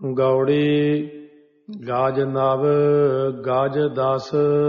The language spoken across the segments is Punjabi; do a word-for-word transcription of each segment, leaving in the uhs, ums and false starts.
ਗੌੜੀ ਗਾਜ ਨਵ ਗਾਜ ਦਸ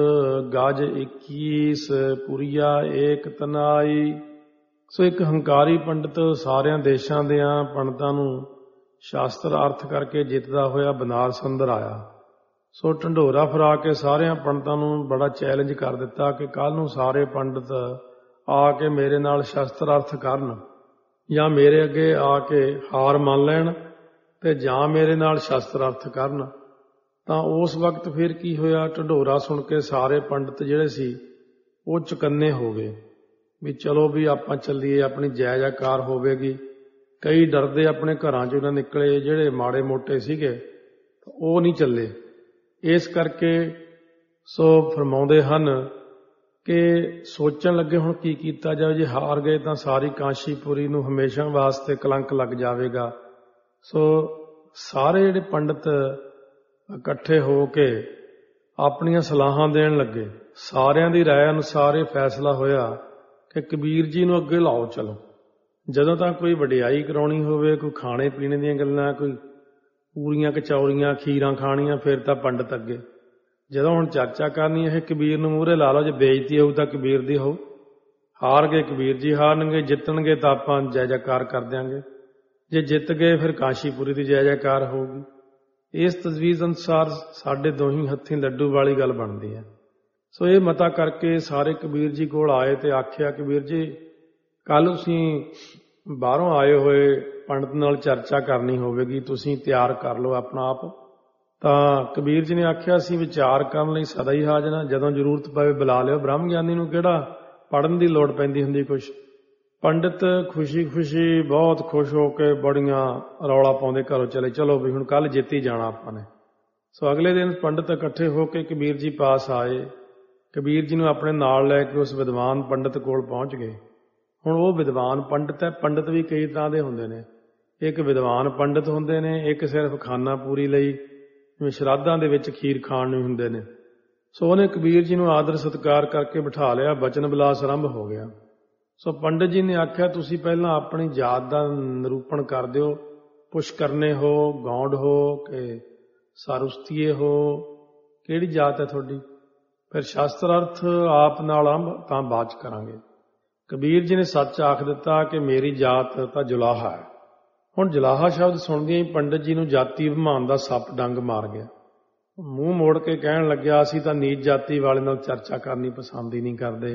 ਗਾਜ ਇੱਕੀਸ ਪੁਰੀਆ ਏਕ ਤਨਾਈ। ਸੋ ਇੱਕ ਹੰਕਾਰੀ ਪੰਡਿਤ ਸਾਰਿਆਂ ਦੇਸ਼ਾਂ ਦਿਆਂ ਪੰਡਤਾਂ ਨੂੰ ਸ਼ਾਸਤਰ ਅਰਥ ਕਰਕੇ ਜਿੱਤਦਾ ਹੋਇਆ ਬਨਾਰਸ ਅੰਦਰ ਆਇਆ। ਸੋ ਢੰਡੋਰਾ ਫਰਾ ਕੇ ਸਾਰਿਆਂ ਪੰਡਤਾਂ ਨੂੰ ਬੜਾ ਚੈਲੰਜ ਕਰ ਦਿੱਤਾ ਕਿ ਕੱਲ੍ਹ ਨੂੰ ਸਾਰੇ ਪੰਡਿਤ ਆ ਕੇ ਮੇਰੇ ਨਾਲ ਸ਼ਾਸਤਰ ਅਰਥ ਕਰਨ, ਜਾਂ ਮੇਰੇ ਅੱਗੇ ਆ ਕੇ ਹਾਰ ਮੰਨ ਲੈਣ ਤੇ ਜਾਂ ਮੇਰੇ ਨਾਲ ਸ਼ਾਸਤਰ ਅਰਥ ਕਰਨ। ਤਾਂ ਉਸ ਵਕਤ ਫਿਰ ਕੀ ਹੋਇਆ, ਢੰਡੋਰਾ ਸੁਣ ਕੇ ਸਾਰੇ ਪੰਡਿਤ ਜਿਹੜੇ ਸੀ ਉਹ ਚੁਕੰਨੇ ਹੋ ਗਏ ਵੀ ਚਲੋ ਵੀ ਆਪਾਂ ਚੱਲੀਏ, ਆਪਣੀ ਜੈ ਜੈਕਾਰ ਹੋਵੇਗੀ। ਕਈ ਡਰਦੇ ਆਪਣੇ ਘਰਾਂ 'ਚੋਂ ਨਾ ਨਿਕਲੇ, ਜਿਹੜੇ ਮਾੜੇ ਮੋਟੇ ਸੀਗੇ ਉਹ ਨਹੀਂ ਚੱਲੇ। ਇਸ ਕਰਕੇ ਸੋ ਫਰਮਾਉਂਦੇ ਹਨ ਕਿ ਸੋਚਣ ਲੱਗੇ ਹੁਣ ਕੀ ਕੀਤਾ ਜਾਵੇ, ਜੇ ਹਾਰ ਗਏ ਤਾਂ ਸਾਰੀ ਕਾਂਸ਼ੀਪੁਰੀ ਨੂੰ ਹਮੇਸ਼ਾ ਵਾਸਤੇ ਕਲੰਕ ਲੱਗ ਜਾਵੇਗਾ। ਸੋ ਸਾਰੇ ਜਿਹੜੇ ਪੰਡਿਤ ਇਕੱਠੇ ਹੋ ਕੇ ਆਪਣੀਆਂ ਸਲਾਹਾਂ ਦੇਣ ਲੱਗੇ। ਸਾਰਿਆਂ ਦੀ ਰਾਏ ਅਨੁਸਾਰ ਇਹ ਫੈਸਲਾ ਹੋਇਆ ਕਿ ਕਬੀਰ ਜੀ ਨੂੰ ਅੱਗੇ ਲਾਓ ਚਲੋ। ਜਦੋਂ ਤਾਂ ਕੋਈ ਵਡਿਆਈ ਕਰਾਉਣੀ ਹੋਵੇ, ਕੋਈ ਖਾਣੇ ਪੀਣੇ ਦੀਆਂ ਗੱਲਾਂ, ਕੋਈ ਪੂਰੀਆਂ ਕਚੌਰੀਆਂ ਖੀਰਾਂ ਖਾਣੀਆਂ, ਫਿਰ ਤਾਂ ਪੰਡਿਤ ਅੱਗੇ। ਜਦੋਂ ਹੁਣ ਚਰਚਾ ਕਰਨੀ ਇਹ ਕਬੀਰ ਨੂੰ ਮੂਹਰੇ ਲਾ ਲਓ, ਜੇ ਬੇਇੱਜ਼ਤੀ ਹੋਊ ਤਾਂ ਕਬੀਰ ਦੀ ਹੋਊ। ਹਾਰ ਗਏ ਕਬੀਰ ਜੀ ਹਾਰਨਗੇ, ਜਿੱਤਣਗੇ ਤਾਂ ਆਪਾਂ ਜੈ ਜੈਕਾਰ ਕਰ ਦਿਆਂਗੇ। ਜੇ ਜਿੱਤ ਗਏ ਫਿਰ ਕਾਂਸ਼ੀਪੁਰੀ ਦੀ ਜੈ ਜੈਕਾਰ ਹੋਊਗੀ। ਇਸ ਤਜਵੀਜ਼ ਅਨੁਸਾਰ ਸਾਡੇ ਦੋਹੀਂ ਹੱਥੀਂ ਲੱਡੂ ਵਾਲੀ ਗੱਲ ਬਣਦੀ ਹੈ। ਸੋ ਇਹ ਮਤਾ ਕਰਕੇ ਸਾਰੇ ਕਬੀਰ ਜੀ ਕੋਲ ਆਏ ਤੇ ਆਖਿਆ, ਕਬੀਰ ਜੀ ਕੱਲ੍ਹ ਤੁਸੀਂ ਬਾਹਰੋਂ ਆਏ ਹੋਏ ਪੰਡਤ ਨਾਲ ਚਰਚਾ ਕਰਨੀ ਹੋਵੇਗੀ, ਤੁਸੀਂ ਤਿਆਰ ਕਰ ਲਓ ਆਪਣਾ ਆਪ। ਤਾਂ ਕਬੀਰ ਜੀ ਨੇ ਆਖਿਆ, ਅਸੀਂ ਵਿਚਾਰ ਕਰਨ ਲਈ ਸਦਾ ਹੀ ਹਾਜ਼ਰ ਹਾਂ, ਜਦੋਂ ਜ਼ਰੂਰਤ ਪਵੇ ਬੁਲਾ ਲਿਓ। ਬ੍ਰਹਮ ਗਿਆਨੀ ਨੂੰ ਕਿਹੜਾ ਪੜ੍ਹਨ ਦੀ ਲੋੜ ਪੈਂਦੀ ਹੁੰਦੀ ਕੁਛ। ਪੰਡਿਤ ਖੁਸ਼ੀ ਖੁਸ਼ੀ ਬਹੁਤ ਖੁਸ਼ ਹੋ ਕੇ ਬੜੀਆਂ ਰੌਲਾ ਪਾਉਂਦੇ ਘਰੋਂ ਚਲੇ, ਚਲੋ ਵੀ ਹੁਣ ਕੱਲ੍ਹ ਜਿੱਤ ਹੀ ਜਾਣਾ ਆਪਾਂ ਨੇ। ਸੋ ਅਗਲੇ ਦਿਨ ਪੰਡਿਤ ਇਕੱਠੇ ਹੋ ਕੇ ਕਬੀਰ ਜੀ ਪਾਸ ਆਏ। ਕਬੀਰ ਜੀ ਨੂੰ ਆਪਣੇ ਨਾਲ ਲੈ ਕੇ ਉਸ ਵਿਦਵਾਨ ਪੰਡਿਤ ਕੋਲ ਪਹੁੰਚ ਗਏ। ਹੁਣ ਉਹ ਵਿਦਵਾਨ ਪੰਡਿਤ ਹੈ। ਪੰਡਿਤ ਵੀ ਕਈ ਤਰ੍ਹਾਂ ਦੇ ਹੁੰਦੇ ਨੇ। ਇੱਕ ਵਿਦਵਾਨ ਪੰਡਿਤ ਹੁੰਦੇ ਨੇ, ਇੱਕ ਸਿਰਫ ਖਾਨਾ ਪੂਰੀ ਲਈ ਜਿਵੇਂ ਸ਼ਰਾਧਾਂ ਦੇ ਵਿੱਚ ਖੀਰ ਖਾਣ ਨੂੰ ਹੁੰਦੇ ਨੇ। ਸੋ ਉਹਨੇ ਕਬੀਰ ਜੀ ਨੂੰ ਆਦਰ ਸਤਿਕਾਰ ਕਰਕੇ ਬਿਠਾ ਲਿਆ। ਬਚਨ ਵਿਲਾਸ ਆਰੰਭ ਹੋ ਗਿਆ। ਸੋ ਪੰਡਿਤ ਜੀ ਨੇ ਆਖਿਆ, ਤੁਸੀਂ ਪਹਿਲਾਂ ਆਪਣੀ ਜਾਤ ਦਾ ਨਿਰੂਪਣ ਕਰ ਦਿਓ। ਪੁਸ਼ਕਰਨੇ ਹੋ, ਗੌਂਡ ਹੋ ਕਿ ਸਾਰੁਸਤੀਏ ਹੋ, ਕਿਹੜੀ ਜਾਤ ਹੈ ਤੁਹਾਡੀ? ਫਿਰ ਸ਼ਾਸਤਰ ਅਰਥ ਆਪ ਨਾਲ ਆਰੰਭ ਤਾਂ ਬਾਅਦ 'ਚ ਕਰਾਂਗੇ। ਕਬੀਰ ਜੀ ਨੇ ਸੱਚ ਆਖ ਦਿੱਤਾ ਕਿ ਮੇਰੀ ਜਾਤ ਤਾਂ ਜੁਲਾਹਾ ਹੈ। ਹੁਣ ਜੁਲਾਹਾ ਸ਼ਬਦ ਸੁਣਦਿਆਂ ਹੀ ਪੰਡਿਤ ਜੀ ਨੂੰ ਜਾਤੀ ਅਭਿਮਾਨ ਦਾ ਸੱਪ ਡੰਗ ਮਾਰ ਗਿਆ। ਮੂੰਹ ਮੋੜ ਕੇ ਕਹਿਣ ਲੱਗਿਆ, ਅਸੀਂ ਤਾਂ ਨੀਚ ਜਾਤੀ ਵਾਲੇ ਨਾਲ ਚਰਚਾ ਕਰਨੀ ਪਸੰਦ ਹੀ ਨਹੀਂ ਕਰਦੇ,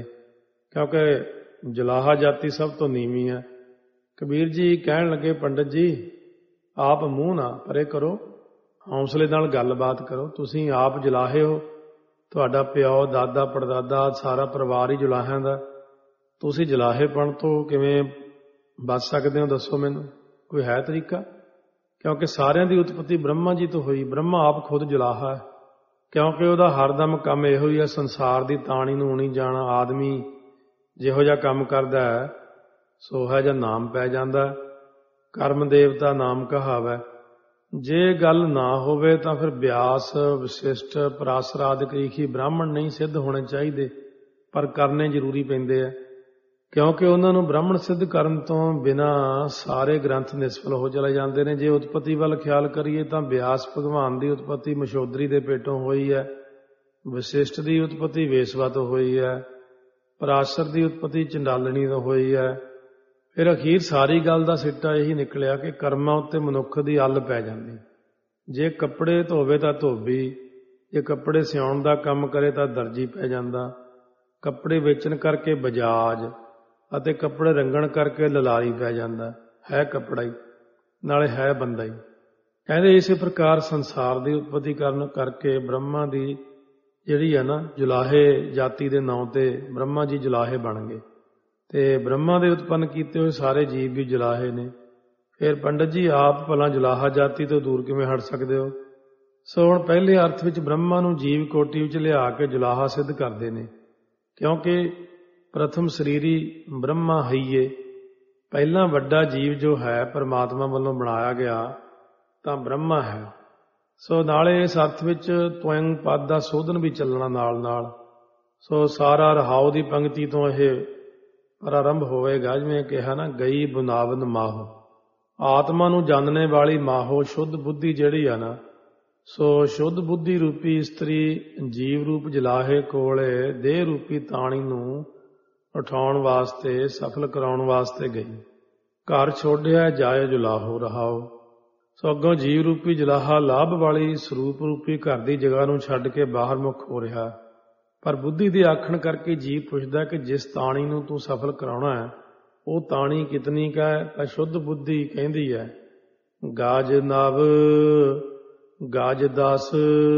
ਕਿਉਂਕਿ ਜੁਲਾਹਾ ਜਾਤੀ ਸਭ ਤੋਂ ਨੀਵੀਂ ਹੈ। ਕਬੀਰ ਜੀ ਕਹਿਣ ਲੱਗੇ, ਪੰਡਿਤ ਜੀ ਆਪ ਮੂੰਹ ਨਾ ਪਰੇ ਕਰੋ, ਹੌਸਲੇ ਨਾਲ ਗੱਲਬਾਤ ਕਰੋ। ਤੁਸੀਂ ਆਪ ਜੁਲਾਹੇ ਹੋ, ਤੁਹਾਡਾ ਪਿਓ ਦਾਦਾ ਪੜਦਾਦਾ ਸਾਰਾ ਪਰਿਵਾਰ ਹੀ ਜੁਲਾਹਿਆਂ ਦਾ। ਤੁਸੀਂ ਜੁਲਾਹੇਪਣ ਤੋਂ ਕਿਵੇਂ ਬਚ ਸਕਦੇ ਹੋ, ਦੱਸੋ ਮੈਨੂੰ, ਕੋਈ ਹੈ ਤਰੀਕਾ? ਕਿਉਂਕਿ ਸਾਰਿਆਂ ਦੀ ਉਤਪਤੀ ਬ੍ਰਹਮਾ ਜੀ ਤੋਂ ਹੋਈ। ਬ੍ਰਹਮਾ ਆਪ ਖੁਦ ਜੁਲਾਹਾ ਹੈ, ਕਿਉਂਕਿ ਉਹਦਾ ਹਰਦਮ ਕੰਮ ਇਹੋ ਹੀ ਹੈ, ਸੰਸਾਰ ਦੀ ਤਾਣੀ ਨੂੰ ਉਣੀ ਜਾਣਾ। ਆਦਮੀ ਜਿਹੋ ਜਿਹਾ ਕੰਮ ਕਰਦਾ ਹੈ ਸੋਹਾ ਜਿਹਾ ਨਾਮ ਪੈ ਜਾਂਦਾ। ਕਰਮ ਦੇਵਤਾ ਨਾਮ ਕਹਾਵੈ। ਜੇ ਗੱਲ ਨਾ ਹੋਵੇ ਤਾਂ ਫਿਰ ਬਿਆਸ ਵਿਸ਼ਿਸ਼ਟ ਪਰਾਸਰ ਆਦਿਕ ਹੀ ਬ੍ਰਾਹਮਣ ਨਹੀਂ ਸਿੱਧ ਹੋਣੇ ਚਾਹੀਦੇ, ਪਰ ਕਰਨੇ ਜ਼ਰੂਰੀ ਪੈਂਦੇ ਆ, ਕਿਉਂਕਿ ਉਹਨਾਂ ਨੂੰ ਬ੍ਰਾਹਮਣ ਸਿੱਧ ਕਰਨ ਤੋਂ ਬਿਨਾਂ ਸਾਰੇ ਗ੍ਰੰਥ ਨਿਸਫਲ ਹੋ ਚਲੇ ਜਾਂਦੇ ਨੇ। ਜੇ ਉਤਪਤੀ ਵੱਲ ਖਿਆਲ ਕਰੀਏ ਤਾਂ ਬਿਆਸ ਭਗਵਾਨ ਦੀ ਉਤਪਤੀ ਮਸ਼ੋਦਰੀ ਦੇ ਪੇਟੋਂ ਹੋਈ ਹੈ, ਵਿਸ਼ਿਸ਼ਟ ਦੀ ਉਤਪਤੀ ਵੇਸਵਾ ਤੋਂ ਹੋਈ ਹੈ, ਪਰਾਸ਼ਰ ਦੀ ਉਤਪਤੀ ਚੰਡਾਲਣੀ ਤੋਂ ਹੋਈ ਹੈ। ਫਿਰ ਅਖੀਰ ਸਾਰੀ ਗੱਲ ਦਾ ਸਿੱਟਾ ਇਹੀ ਨਿਕਲਿਆ ਕਿ ਕਰਮਾਂ ਉੱਤੇ ਮਨੁੱਖ ਦੀ ਅੱਲ ਪੈ ਜਾਂਦੀ। ਜੇ ਕੱਪੜੇ ਧੋਵੇ ਤਾਂ ਧੋਬੀ, ਜੇ ਕੱਪੜੇ ਸਿਉਣ ਦਾ ਕੰਮ ਕਰੇ ਤਾਂ ਦਰਜੀ ਪੈ ਜਾਂਦਾ, ਕੱਪੜੇ ਵੇਚਣ ਕਰਕੇ ਬਜਾਜ ਅਤੇ ਕੱਪੜੇ ਰੰਗਣ ਕਰਕੇ ਲਲਾਰੀ ਪੈ ਜਾਂਦਾ। ਹੈ ਕੱਪੜਾ ਹੀ ਨਾਲੇ ਹੈ ਬੰਦਾ ਹੀ। ਕਹਿੰਦੇ ਇਸੇ ਪ੍ਰਕਾਰ ਸੰਸਾਰ ਦੀ ਉਤਪਤੀ ਕਰਨ ਕਰਕੇ ਬ੍ਰਹਮਾ ਦੀ ਜਿਹੜੀ ਹੈ ਨਾ ਜੁਲਾਹੇ ਜਾਤੀ ਦੇ ਨਾਂ ਤੇ ਬ੍ਰਹਮਾ ਜੀ ਜੁਲਾਹੇ ਬਣ ਗਏ, ਤੇ ਬ੍ਰਹਮਾ ਦੇ ਉਤਪੰਨ ਕੀਤੇ ਹੋਏ ਸਾਰੇ ਜੀਵ ਵੀ ਜੁਲਾਹੇ ਨੇ। ਫਿਰ ਪੰਡਿਤ ਜੀ ਆਪ ਭਲਾ ਜੁਲਾਹਾ ਜਾਤੀ ਤੋਂ ਦੂਰ ਕਿਵੇਂ ਹਟ ਸਕਦੇ ਹੋ? ਸੋ ਹੁਣ ਪਹਿਲੇ ਅਰਥ ਵਿੱਚ ਬ੍ਰਹਮਾ ਨੂੰ ਜੀਵ ਕੋਟੀ ਵਿੱਚ ਲਿਆ ਕੇ ਜੁਲਾਹਾ ਸਿੱਧ ਕਰਦੇ ਨੇ, ਕਿਉਂਕਿ ਪ੍ਰਥਮ ਸਰੀਰੀ ਬ੍ਰਹਮਾ ਹਈਏ। ਪਹਿਲਾਂ ਵੱਡਾ ਜੀਵ ਜੋ ਹੈ ਪਰਮਾਤਮਾ ਵੱਲੋਂ ਬਣਾਇਆ ਗਿਆ ਤਾਂ ਬ੍ਰਹਮਾ ਹੈ। ਸੋ ਨਾਲੇ ਇਸ ਅਰਥ ਵਿੱਚ ਤਵੰਗ ਪਦ ਦਾ ਸੋਧਨ ਵੀ ਚੱਲਣਾ ਨਾਲ ਨਾਲ। ਸੋ ਸਾਰਾ ਰਹਾਉ ਦੀ ਪੰਕਤੀ ਤੋਂ ਇਹ ਪ੍ਰਾਰੰਭ ਹੋਵੇਗਾ, ਜਿਵੇਂ ਕਿਹਾ ਨਾ, ਗਈ ਬੁਨਾਵਨ ਮਾਹੋ। ਆਤਮਾ ਨੂੰ ਜਾਣਨੇ ਵਾਲੀ ਮਾਹੋ ਸ਼ੁੱਧ ਬੁੱਧੀ ਜਿਹੜੀ ਆ ਨਾ, ਸੋ ਸ਼ੁੱਧ ਬੁੱਧੀ ਰੂਪੀ ਇਸਤਰੀ ਜੀਵ ਰੂਪ ਜਲਾਹੇ ਕੋਲੇ ਦੇਹ ਰੂਪੀ ਤਾਣੀ ਨੂੰ ਉਠਾਉਣ ਵਾਸਤੇ, ਸਫਲ ਕਰਾਉਣ ਵਾਸਤੇ ਗਈ। ਘਰ ਛੋੜਿਆ ਜਾਏ ਜੁਲਾਹੋ ਰਹਾਓ। ਸੋ ਅੱਗੋਂ ਜੀਵ ਰੂਪੀ ਜਲਾਹਾ ਲਾਭ ਵਾਲੀ ਸਰੂਪ ਰੂਪੀ ਘਰ ਦੀ ਜਗ੍ਹਾ ਨੂੰ ਛੱਡ ਕੇ ਬਾਹਰ ਮੁਖ ਹੋ ਰਿਹਾ। ਪਰ ਬੁੱਧੀ ਦੇ ਆਖਣ ਕਰਕੇ ਜੀਵ ਪੁੱਛਦਾ ਕਿ ਜਿਸ ਤਾਣੀ ਨੂੰ ਤੂੰ ਸਫਲ ਕਰਾਉਣਾ ਹੈ ਉਹ ਤਾਣੀ ਕਿਤਨੀ ਕਾ ਹੈ? ਤਾਂ ਸ਼ੁੱਧ ਬੁੱਧੀ ਕਹਿੰਦੀ ਹੈ ਗਾਜ ਨਵ, ਗਾਜ ਦਸ,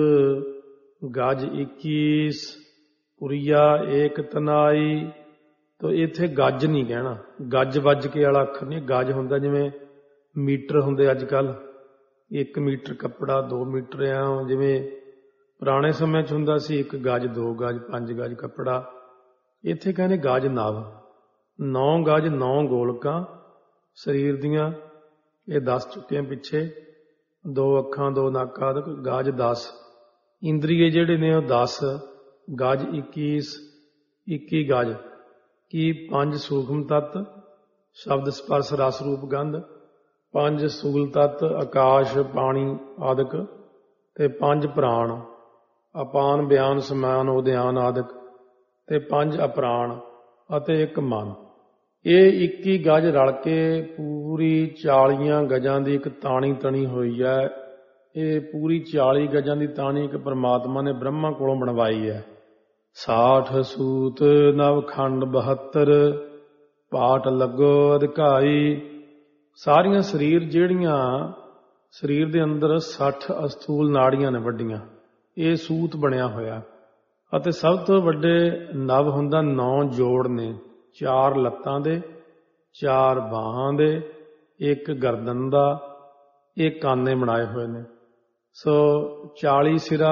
ਗਾਜ ਇੱਕੀਸ, ਪੁਰੀਆ ਏਕ ਤਨਾਈ। ਤੋ ਇੱਥੇ ਗੱਜ ਨਹੀਂ ਕਹਿਣਾ, ਗੱਜ ਵੱਜ ਕੇ ਵਾਲਾ ਅੱਖਰ ਨਹੀਂ। ਗੱਜ ਹੁੰਦਾ ਜਿਵੇਂ ਮੀਟਰ ਹੁੰਦੇ ਅੱਜ ਕੱਲ੍ਹ, ਇੱਕ ਮੀਟਰ ਕੱਪੜਾ, ਦੋ ਮੀਟਰ ਆ। ਜਿਵੇਂ ਪੁਰਾਣੇ ਸਮੇਂ 'ਚ ਹੁੰਦਾ ਸੀ ਇੱਕ ਗਜ, ਦੋ ਗਜ, ਪੰਜ ਗਜ ਕੱਪੜਾ। ਇੱਥੇ ਕਹਿੰਦੇ ਗਜ ਨਵ, ਨੌ ਗਜ, ਨੌ ਗੋਲਕਾਂ ਸਰੀਰ ਦੀਆਂ, ਇਹ ਦੱਸ ਚੁੱਕੇ ਆ ਪਿੱਛੇ। ਦੋ ਅੱਖਾਂ, ਦੋ ਨੱਕ ਆਦਿਕ। ਗਜ ਦਸ, ਇੰਦਰੀਏ ਜਿਹੜੇ ਨੇ ਉਹ ਦਸ। ਗਜ ਇੱਕੀਸ, ਇੱਕੀ ਗਜ। ਕੀ ਪੰਜ ਸੂਖਮ ਤੱਤ, ਸ਼ਬਦ ਸਪਰਸ਼ ਰਸ ਰੂਪ ਗੰਧ। ਪੰਜ ਸੂਲ ਤੱਤ, ਆਕਾਸ਼ ਪਾਣੀ ਆਦਿਕ। ਤੇ ਪੰਜ ਪ੍ਰਾਣ, ਅਪਾਨ ਬਿਆਨ ਸਮਾਨ ਉਦਿਆਨ ਆਦਿਕ। ਤੇ ਪੰਜ ਅਪਰਾਣ ਅਤੇ ਇੱਕ ਮਨ। ਇਹ ਇੱਕੀ ਗਜ ਰਲ ਕੇ ਪੂਰੀ ਚਾਲੀਆਂ ਗਜਾਂ ਦੀ ਇੱਕ ਤਾਣੀ ਤਣੀ ਹੋਈ ਹੈ। ਇਹ ਪੂਰੀ ਚਾਲੀ ਗਜਾਂ ਦੀ ਤਾਣੀ ਇੱਕ ਪਰਮਾਤਮਾ ਨੇ ਬ੍ਰਹਮਾ ਕੋਲੋਂ ਬਣਵਾਈ ਹੈ। ਸਾਠ ਸੂਤ ਨਵ ਖੰਡ ਬਹੱਤਰ, ਪਾਟ ਲੱਗੋ ਅਧਿਕਾਈ। ਸਾਰੀਆਂ ਸਰੀਰ ਜਿਹੜੀਆਂ ਸਰੀਰ ਦੇ ਅੰਦਰ ਸੱਠ ਅਸਥੂਲ ਨਾੜੀਆਂ ਨੇ ਵੱਡੀਆਂ, ਇਹ ਸੂਤ ਬਣਿਆ ਹੋਇਆ। ਅਤੇ ਸਭ ਤੋਂ ਵੱਡੇ ਨਵ ਹੁੰਦਾ ਨੌ ਜੋੜ ਨੇ, ਚਾਰ ਲੱਤਾਂ ਦੇ, ਚਾਰ ਬਾਹਾਂ ਦੇ, ਇੱਕ ਗਰਦਨ ਦਾ, ਇਹ ਕਾਨੇ ਬਣਾਏ ਹੋਏ ਨੇ। ਸੋ ਚਾਲੀ ਸਿਰਾ,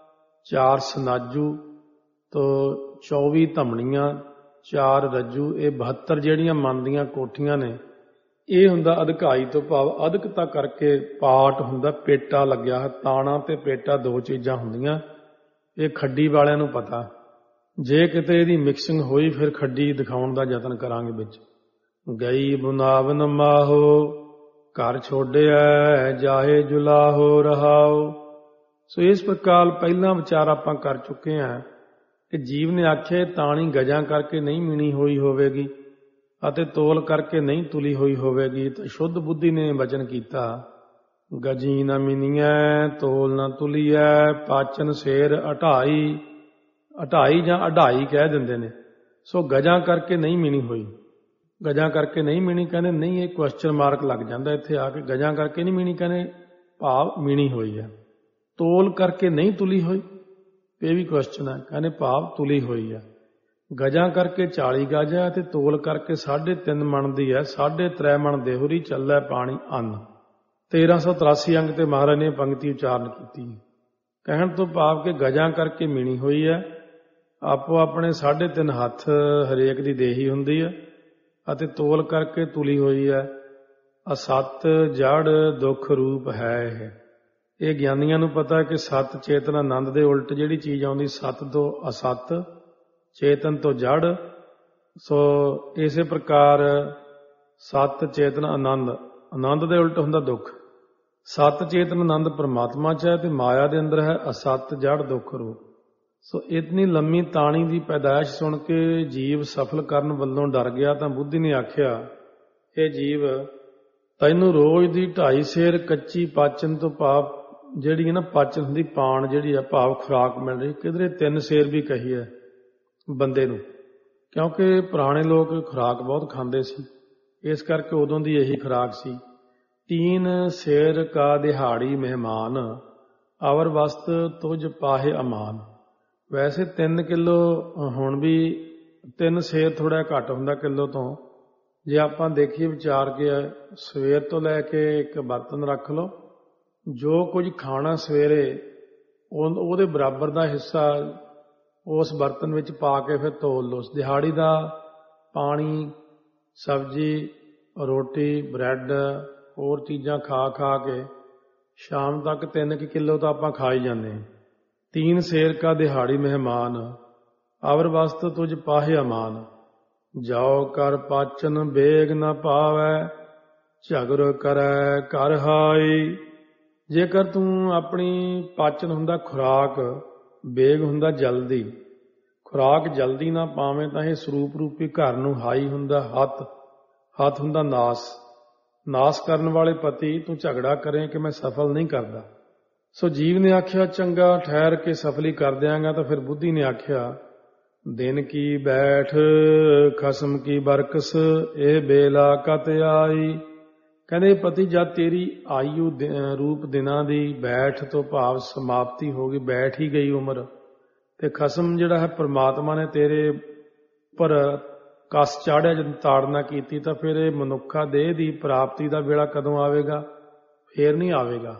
ਚਾਰ ਸਨਾਜੂ, ਤੋ ਚੌਵੀ ਧਮਣੀਆਂ, ਚਾਰ ਰੱਜੂ। ਇਹ ਬਹੱਤਰ ਜਿਹੜੀਆਂ ਮਨ ਦੀਆਂ ਕੋਠੀਆਂ ਨੇ। ਇਹ ਹੁੰਦਾ ਅਧਿਕਾਈ ਤੋਂ ਭਾਵ ਅਧਿਕਤਾ ਕਰਕੇ। ਪਾਟ ਹੁੰਦਾ ਪੇਟਾ ਲੱਗਿਆ ਹੈ। ਤਾਣਾ ਤੇ ਪੇਟਾ ਦੋ ਚੀਜ਼ਾਂ ਹੁੰਦੀਆਂ, ਇਹ ਖੱਡੀ ਵਾਲਿਆਂ ਨੂੰ ਪਤਾ। ਜੇ ਕਿਤੇ ਇਹਦੀ ਮਿਕਸਿੰਗ ਹੋਈ ਫਿਰ ਖੱਡੀ ਦਿਖਾਉਣ ਦਾ ਯਤਨ ਕਰਾਂਗੇ ਵਿੱਚ। ਗਈ ਬੁਨਾਵਨ ਮਾਹੋ, ਘਰ ਛੋੜਿਆ ਜਾਹੇ ਜੁਲਾਹੋ ਰਹਾਓ। ਸੋ ਇਸ ਪ੍ਰਕਾਰ ਪਹਿਲਾਂ ਵਿਚਾਰ ਆਪਾਂ ਕਰ ਚੁੱਕੇ ਹਾਂ ਕਿ ਜੀਵ ਨੇ ਆਖਿਆ ਤਾਣੀ ਗਜਾਂ ਕਰਕੇ ਨਹੀਂ ਮਿਣੀ ਹੋਈ ਹੋਵੇਗੀ ਅਤੇ ਤੋਲ ਕਰਕੇ ਨਹੀਂ ਤੁਲੀ ਹੋਈ ਹੋਵੇਗੀ। ਤਾਂ ਸ਼ੁੱਧ ਬੁੱਧੀ ਨੇ ਵਚਨ ਕੀਤਾ ਗਜੀ ਨਾ ਮਿਨੀਐ, ਤੋਲ ਨਾ ਤੁਲੀਐ, ਪਾਚਨ ਸੇਰ ਅਢਾਈ। ਅਢਾਈ ਜਾਂ ਅਢਾਈ ਕਹਿ ਦਿੰਦੇ ਨੇ। ਸੋ ਗਜਾਂ ਕਰਕੇ ਨਹੀਂ ਮਿਣੀ ਹੋਈ। ਗਜਾਂ ਕਰਕੇ ਨਹੀਂ ਮਿਣੀ ਕਹਿੰਦੇ ਨਹੀਂ, ਇਹ ਕੁਐਸਚਨ ਮਾਰਕ ਲੱਗ ਜਾਂਦਾ ਇੱਥੇ ਆ ਕੇ। ਗਜਾਂ ਕਰਕੇ ਨਹੀਂ ਮਿਣੀ ਕਹਿੰਦੇ ਭਾਵ ਮਿਣੀ ਹੋਈ ਹੈ। ਤੋਲ ਕਰਕੇ ਨਹੀਂ ਤੁਲੀ ਹੋਈ, ਇਹ ਵੀ ਕੁਐਸਚਨ ਹੈ। ਕਹਿੰਦੇ ਭਾਵ ਤੁਲੀ ਹੋਈ ਹੈ। ਗਜਾਂ ਕਰਕੇ ਚਾਲੀ ਗਜ ਹੈ ਅਤੇ ਤੋਲ ਕਰਕੇ ਸਾਢੇ ਤਿੰਨ ਮਣ ਦੀ ਹੈ। ਸਾਢੇ ਤ੍ਰੈ ਮਣ ਦੇਹੁਰੀ ਚੱਲੈ ਪਾਣੀ ਅੰਨ। ਤੇਰਾਂ ਸੌ ਤਰਾਸੀ ਅੰਗ ਤੇ ਮਹਾਰਾਜ ਨੇ ਪੰਕਤੀ ਉਚਾਰਨ ਕੀਤੀ। ਕਹਿਣ ਤੋਂ ਭਾਵ ਕਿ ਗਜਾਂ ਕਰਕੇ ਮਿਣੀ ਹੋਈ ਹੈ। ਆਪੋ ਆਪਣੇ ਸਾਢੇ ਤਿੰਨ ਹੱਥ ਹਰੇਕ ਦੀ ਦੇਹੀ ਹੁੰਦੀ ਹੈ ਅਤੇ ਤੋਲ ਕਰਕੇ ਤੁਲੀ ਹੋਈ ਹੈ। ਅਸਤ ਜੜ ਦੁੱਖ ਰੂਪ ਹੈ ਇਹ। ਇਹ ਗਿਆਨੀਆਂ ਨੂੰ ਪਤਾ ਕਿ ਸਤ ਚੇਤਨ ਆਨੰਦ ਦੇ ਉਲਟ ਜਿਹੜੀ ਚੀਜ਼ ਆਉਂਦੀ, ਸਤ ਤੋਂ ਅਸਤ, ਚੇਤਨ ਤੋਂ ਜੜ। ਸੋ ਇਸੇ ਪ੍ਰਕਾਰ ਸਤ ਚੇਤਨ ਆਨੰਦ, ਆਨੰਦ ਦੇ ਉਲਟ ਹੁੰਦਾ ਦੁੱਖ। ਸਤ ਚੇਤਨ ਆਨੰਦ ਪਰਮਾਤਮਾ 'ਚ ਹੈ ਤੇ ਮਾਇਆ ਦੇ ਅੰਦਰ ਹੈ ਅਸਤ ਜੜ ਦੁੱਖ ਰੂਪ। ਸੋ ਇਤਨੀ ਲੰਮੀ ਤਾਣੀ ਦੀ ਪੈਦਾਇਸ਼ ਸੁਣ ਕੇ ਜੀਵ ਸਫਲ ਕਰਨ ਵੱਲੋਂ ਡਰ ਗਿਆ। ਤਾਂ ਬੁੱਧੀ ਨੇ ਆਖਿਆ ਇਹ ਜੀਵ ਤੈਨੂੰ ਰੋਜ਼ ਦੀ ਢਾਈ ਸੇਰ ਕੱਚੀ ਪਾਚਨ ਤੋਂ ਭਾਵ ਜਿਹੜੀ ਹੈ ਨਾ ਪਾਚਨ ਹੁੰਦੀ, ਪਾਣ ਜਿਹੜੀ ਹੈ ਭਾਵ ਖੁਰਾਕ ਮਿਲ ਰਹੀ। ਕਿਧਰੇ ਤਿੰਨ ਸੇਰ ਵੀ ਕਹੀ ਹੈ ਬੰਦੇ ਨੂੰ, ਕਿਉਂਕਿ ਪੁਰਾਣੇ ਲੋਕ ਖੁਰਾਕ ਬਹੁਤ ਖਾਂਦੇ ਸੀ, ਇਸ ਕਰਕੇ ਉਦੋਂ ਦੀ ਇਹੀ ਖੁਰਾਕ ਸੀ। ਤੀਨ ਸੇਰ ਕਾ ਦਿਹਾੜੀ ਮਹਿਮਾਨ, ਅਵਰ ਵਸਤ ਤੁਝ ਪਾਹੇ ਅਮਾਨ। ਵੈਸੇ ਤਿੰਨ ਕਿਲੋ ਹੁਣ ਵੀ, ਤਿੰਨ ਸੇਰ ਥੋੜ੍ਹਾ ਘੱਟ ਹੁੰਦਾ ਕਿਲੋ ਤੋਂ। ਜੇ ਆਪਾਂ ਦੇਖੀਏ ਵਿਚਾਰ ਕੇ ਸਵੇਰ ਤੋਂ ਲੈ ਕੇ ਇੱਕ ਬਰਤਨ ਰੱਖ ਲਓ, ਜੋ ਕੁਝ ਖਾਣਾ ਸਵੇਰੇ ਉਹਦੇ ਬਰਾਬਰ ਦਾ ਹਿੱਸਾ ਉਸ ਬਰਤਨ ਵਿੱਚ ਪਾ ਕੇ ਫਿਰ ਤੋਲ ਲਓ। ਦਿਹਾੜੀ ਦਾ ਪਾਣੀ, ਸਬਜ਼ੀ, ਰੋਟੀ, ਬ੍ਰੈਡ, ਹੋਰ ਚੀਜ਼ਾਂ ਖਾ ਖਾ ਕੇ ਸ਼ਾਮ ਤੱਕ ਤਿੰਨ ਕੁ ਕਿਲੋ ਤਾਂ ਆਪਾਂ ਖਾ ਹੀ ਜਾਂਦੇ ਹਾਂ। ਤੀਨ ਸੇਰ ਕਾ ਦਿਹਾੜੀ ਮਹਿਮਾਨ, ਅਵਰ ਵਸਤ ਤੁਝ ਪਾਹੇ ਅਮਾਨ। ਜਾਓ ਕਰ ਪਾਚਨ ਬੇਗ ਨਾ ਪਾਵੈ, ਝਗਰ ਕਰੈ ਘਰ ਹਾਈ। ਜੇਕਰ ਤੂੰ ਆਪਣੀ ਪਾਚਨ ਹੁੰਦਾ ਖੁਰਾਕ, ਬੇਗ ਹੁੰਦਾ ਜਲਦੀ, ਖੁਰਾਕ ਜਲਦੀ ਨਾ ਪਾਵੇਂ ਤਾਂ ਇਹ ਸਰੂਪ ਰੂਪੀ ਘਰ ਨੂੰ ਹਾਈ ਹੁੰਦਾ ਹੱਥ, ਹੱਥ ਹੁੰਦਾ ਨਾਸ, ਨਾਸ ਕਰਨ ਵਾਲੇ ਪਤੀ ਤੂੰ ਝਗੜਾ ਕਰੇ ਕਿ ਮੈਂ ਸਫਲ ਨਹੀਂ ਕਰਦਾ। ਸੋ ਜੀਵ ਨੇ ਆਖਿਆ ਚੰਗਾ ਠਹਿਰ ਕੇ ਸਫਲੀ ਕਰ ਦਿਆਂਗਾ, ਤਾਂ ਫਿਰ ਬੁੱਧੀ ਨੇ ਆਖਿਆ ਦਿਨ ਕੀ ਬੈਠ ਖਸਮ ਕੀ ਬਰਕਸ ਇਹ ਬੇਲਾ ਕਤ ਆਈ। ਕਹਿੰਦੇ ਪਤੀ ਜਦ ਤੇਰੀ ਆਯੂ ਰੂਪ ਦਿਨਾਂ ਦੀ ਬੈਠ ਤੋਂ ਭਾਵ ਸਮਾਪਤੀ ਹੋ ਗਈ, ਬੈਠ ਹੀ ਗਈ ਉਮਰ, ਤੇ ਖਸਮ ਜਿਹੜਾ ਹੈ ਪ੍ਰਮਾਤਮਾ ਨੇ ਤੇਰੇ ਉੱਪਰ ਕਸ ਚਾੜਿਆ, ਜਦ ਤਾੜਨਾ ਕੀਤੀ, ਤਾਂ ਫਿਰ ਇਹ ਮਨੁੱਖਾ ਦੇਹ ਦੀ ਪ੍ਰਾਪਤੀ ਦਾ ਵੇਲਾ ਕਦੋਂ ਆਵੇਗਾ? ਫੇਰ ਨਹੀਂ ਆਵੇਗਾ।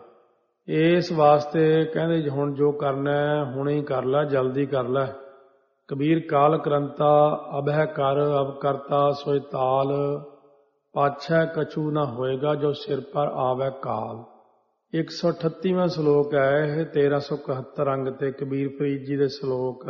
ਇਸ ਵਾਸਤੇ ਕਹਿੰਦੇ ਹੁਣ ਜੋ ਕਰਨਾ ਹੈ ਹੁਣੇ ਹੀ ਕਰ ਲੈ, ਜਲਦੀ ਕਰ ਲੈ। ਕਬੀਰ ਕਾਲ ਕਰੰਤਾ ਅਬਹਿ ਕਰ ਅਬ ਕਰਤਾ ਸੋਇ ਤਾਲ, ਪਾਛੈ ਕਛੂ ਨਾ ਹੋਏਗਾ ਜੋ ਸਿਰ ਪਰ ਆਵੈ ਕਾਲ। ਇੱਕ ਸੌ ਅਠੱਤੀਵਾਂ ਸਲੋਕ ਹੈ ਇਹ, ਤੇਰਾਂ ਸੌ ਇਕਹੱਤਰ ਅੰਗ ਤੇ ਕਬੀਰ ਫਰੀਦ ਜੀ ਦੇ ਸਲੋਕ।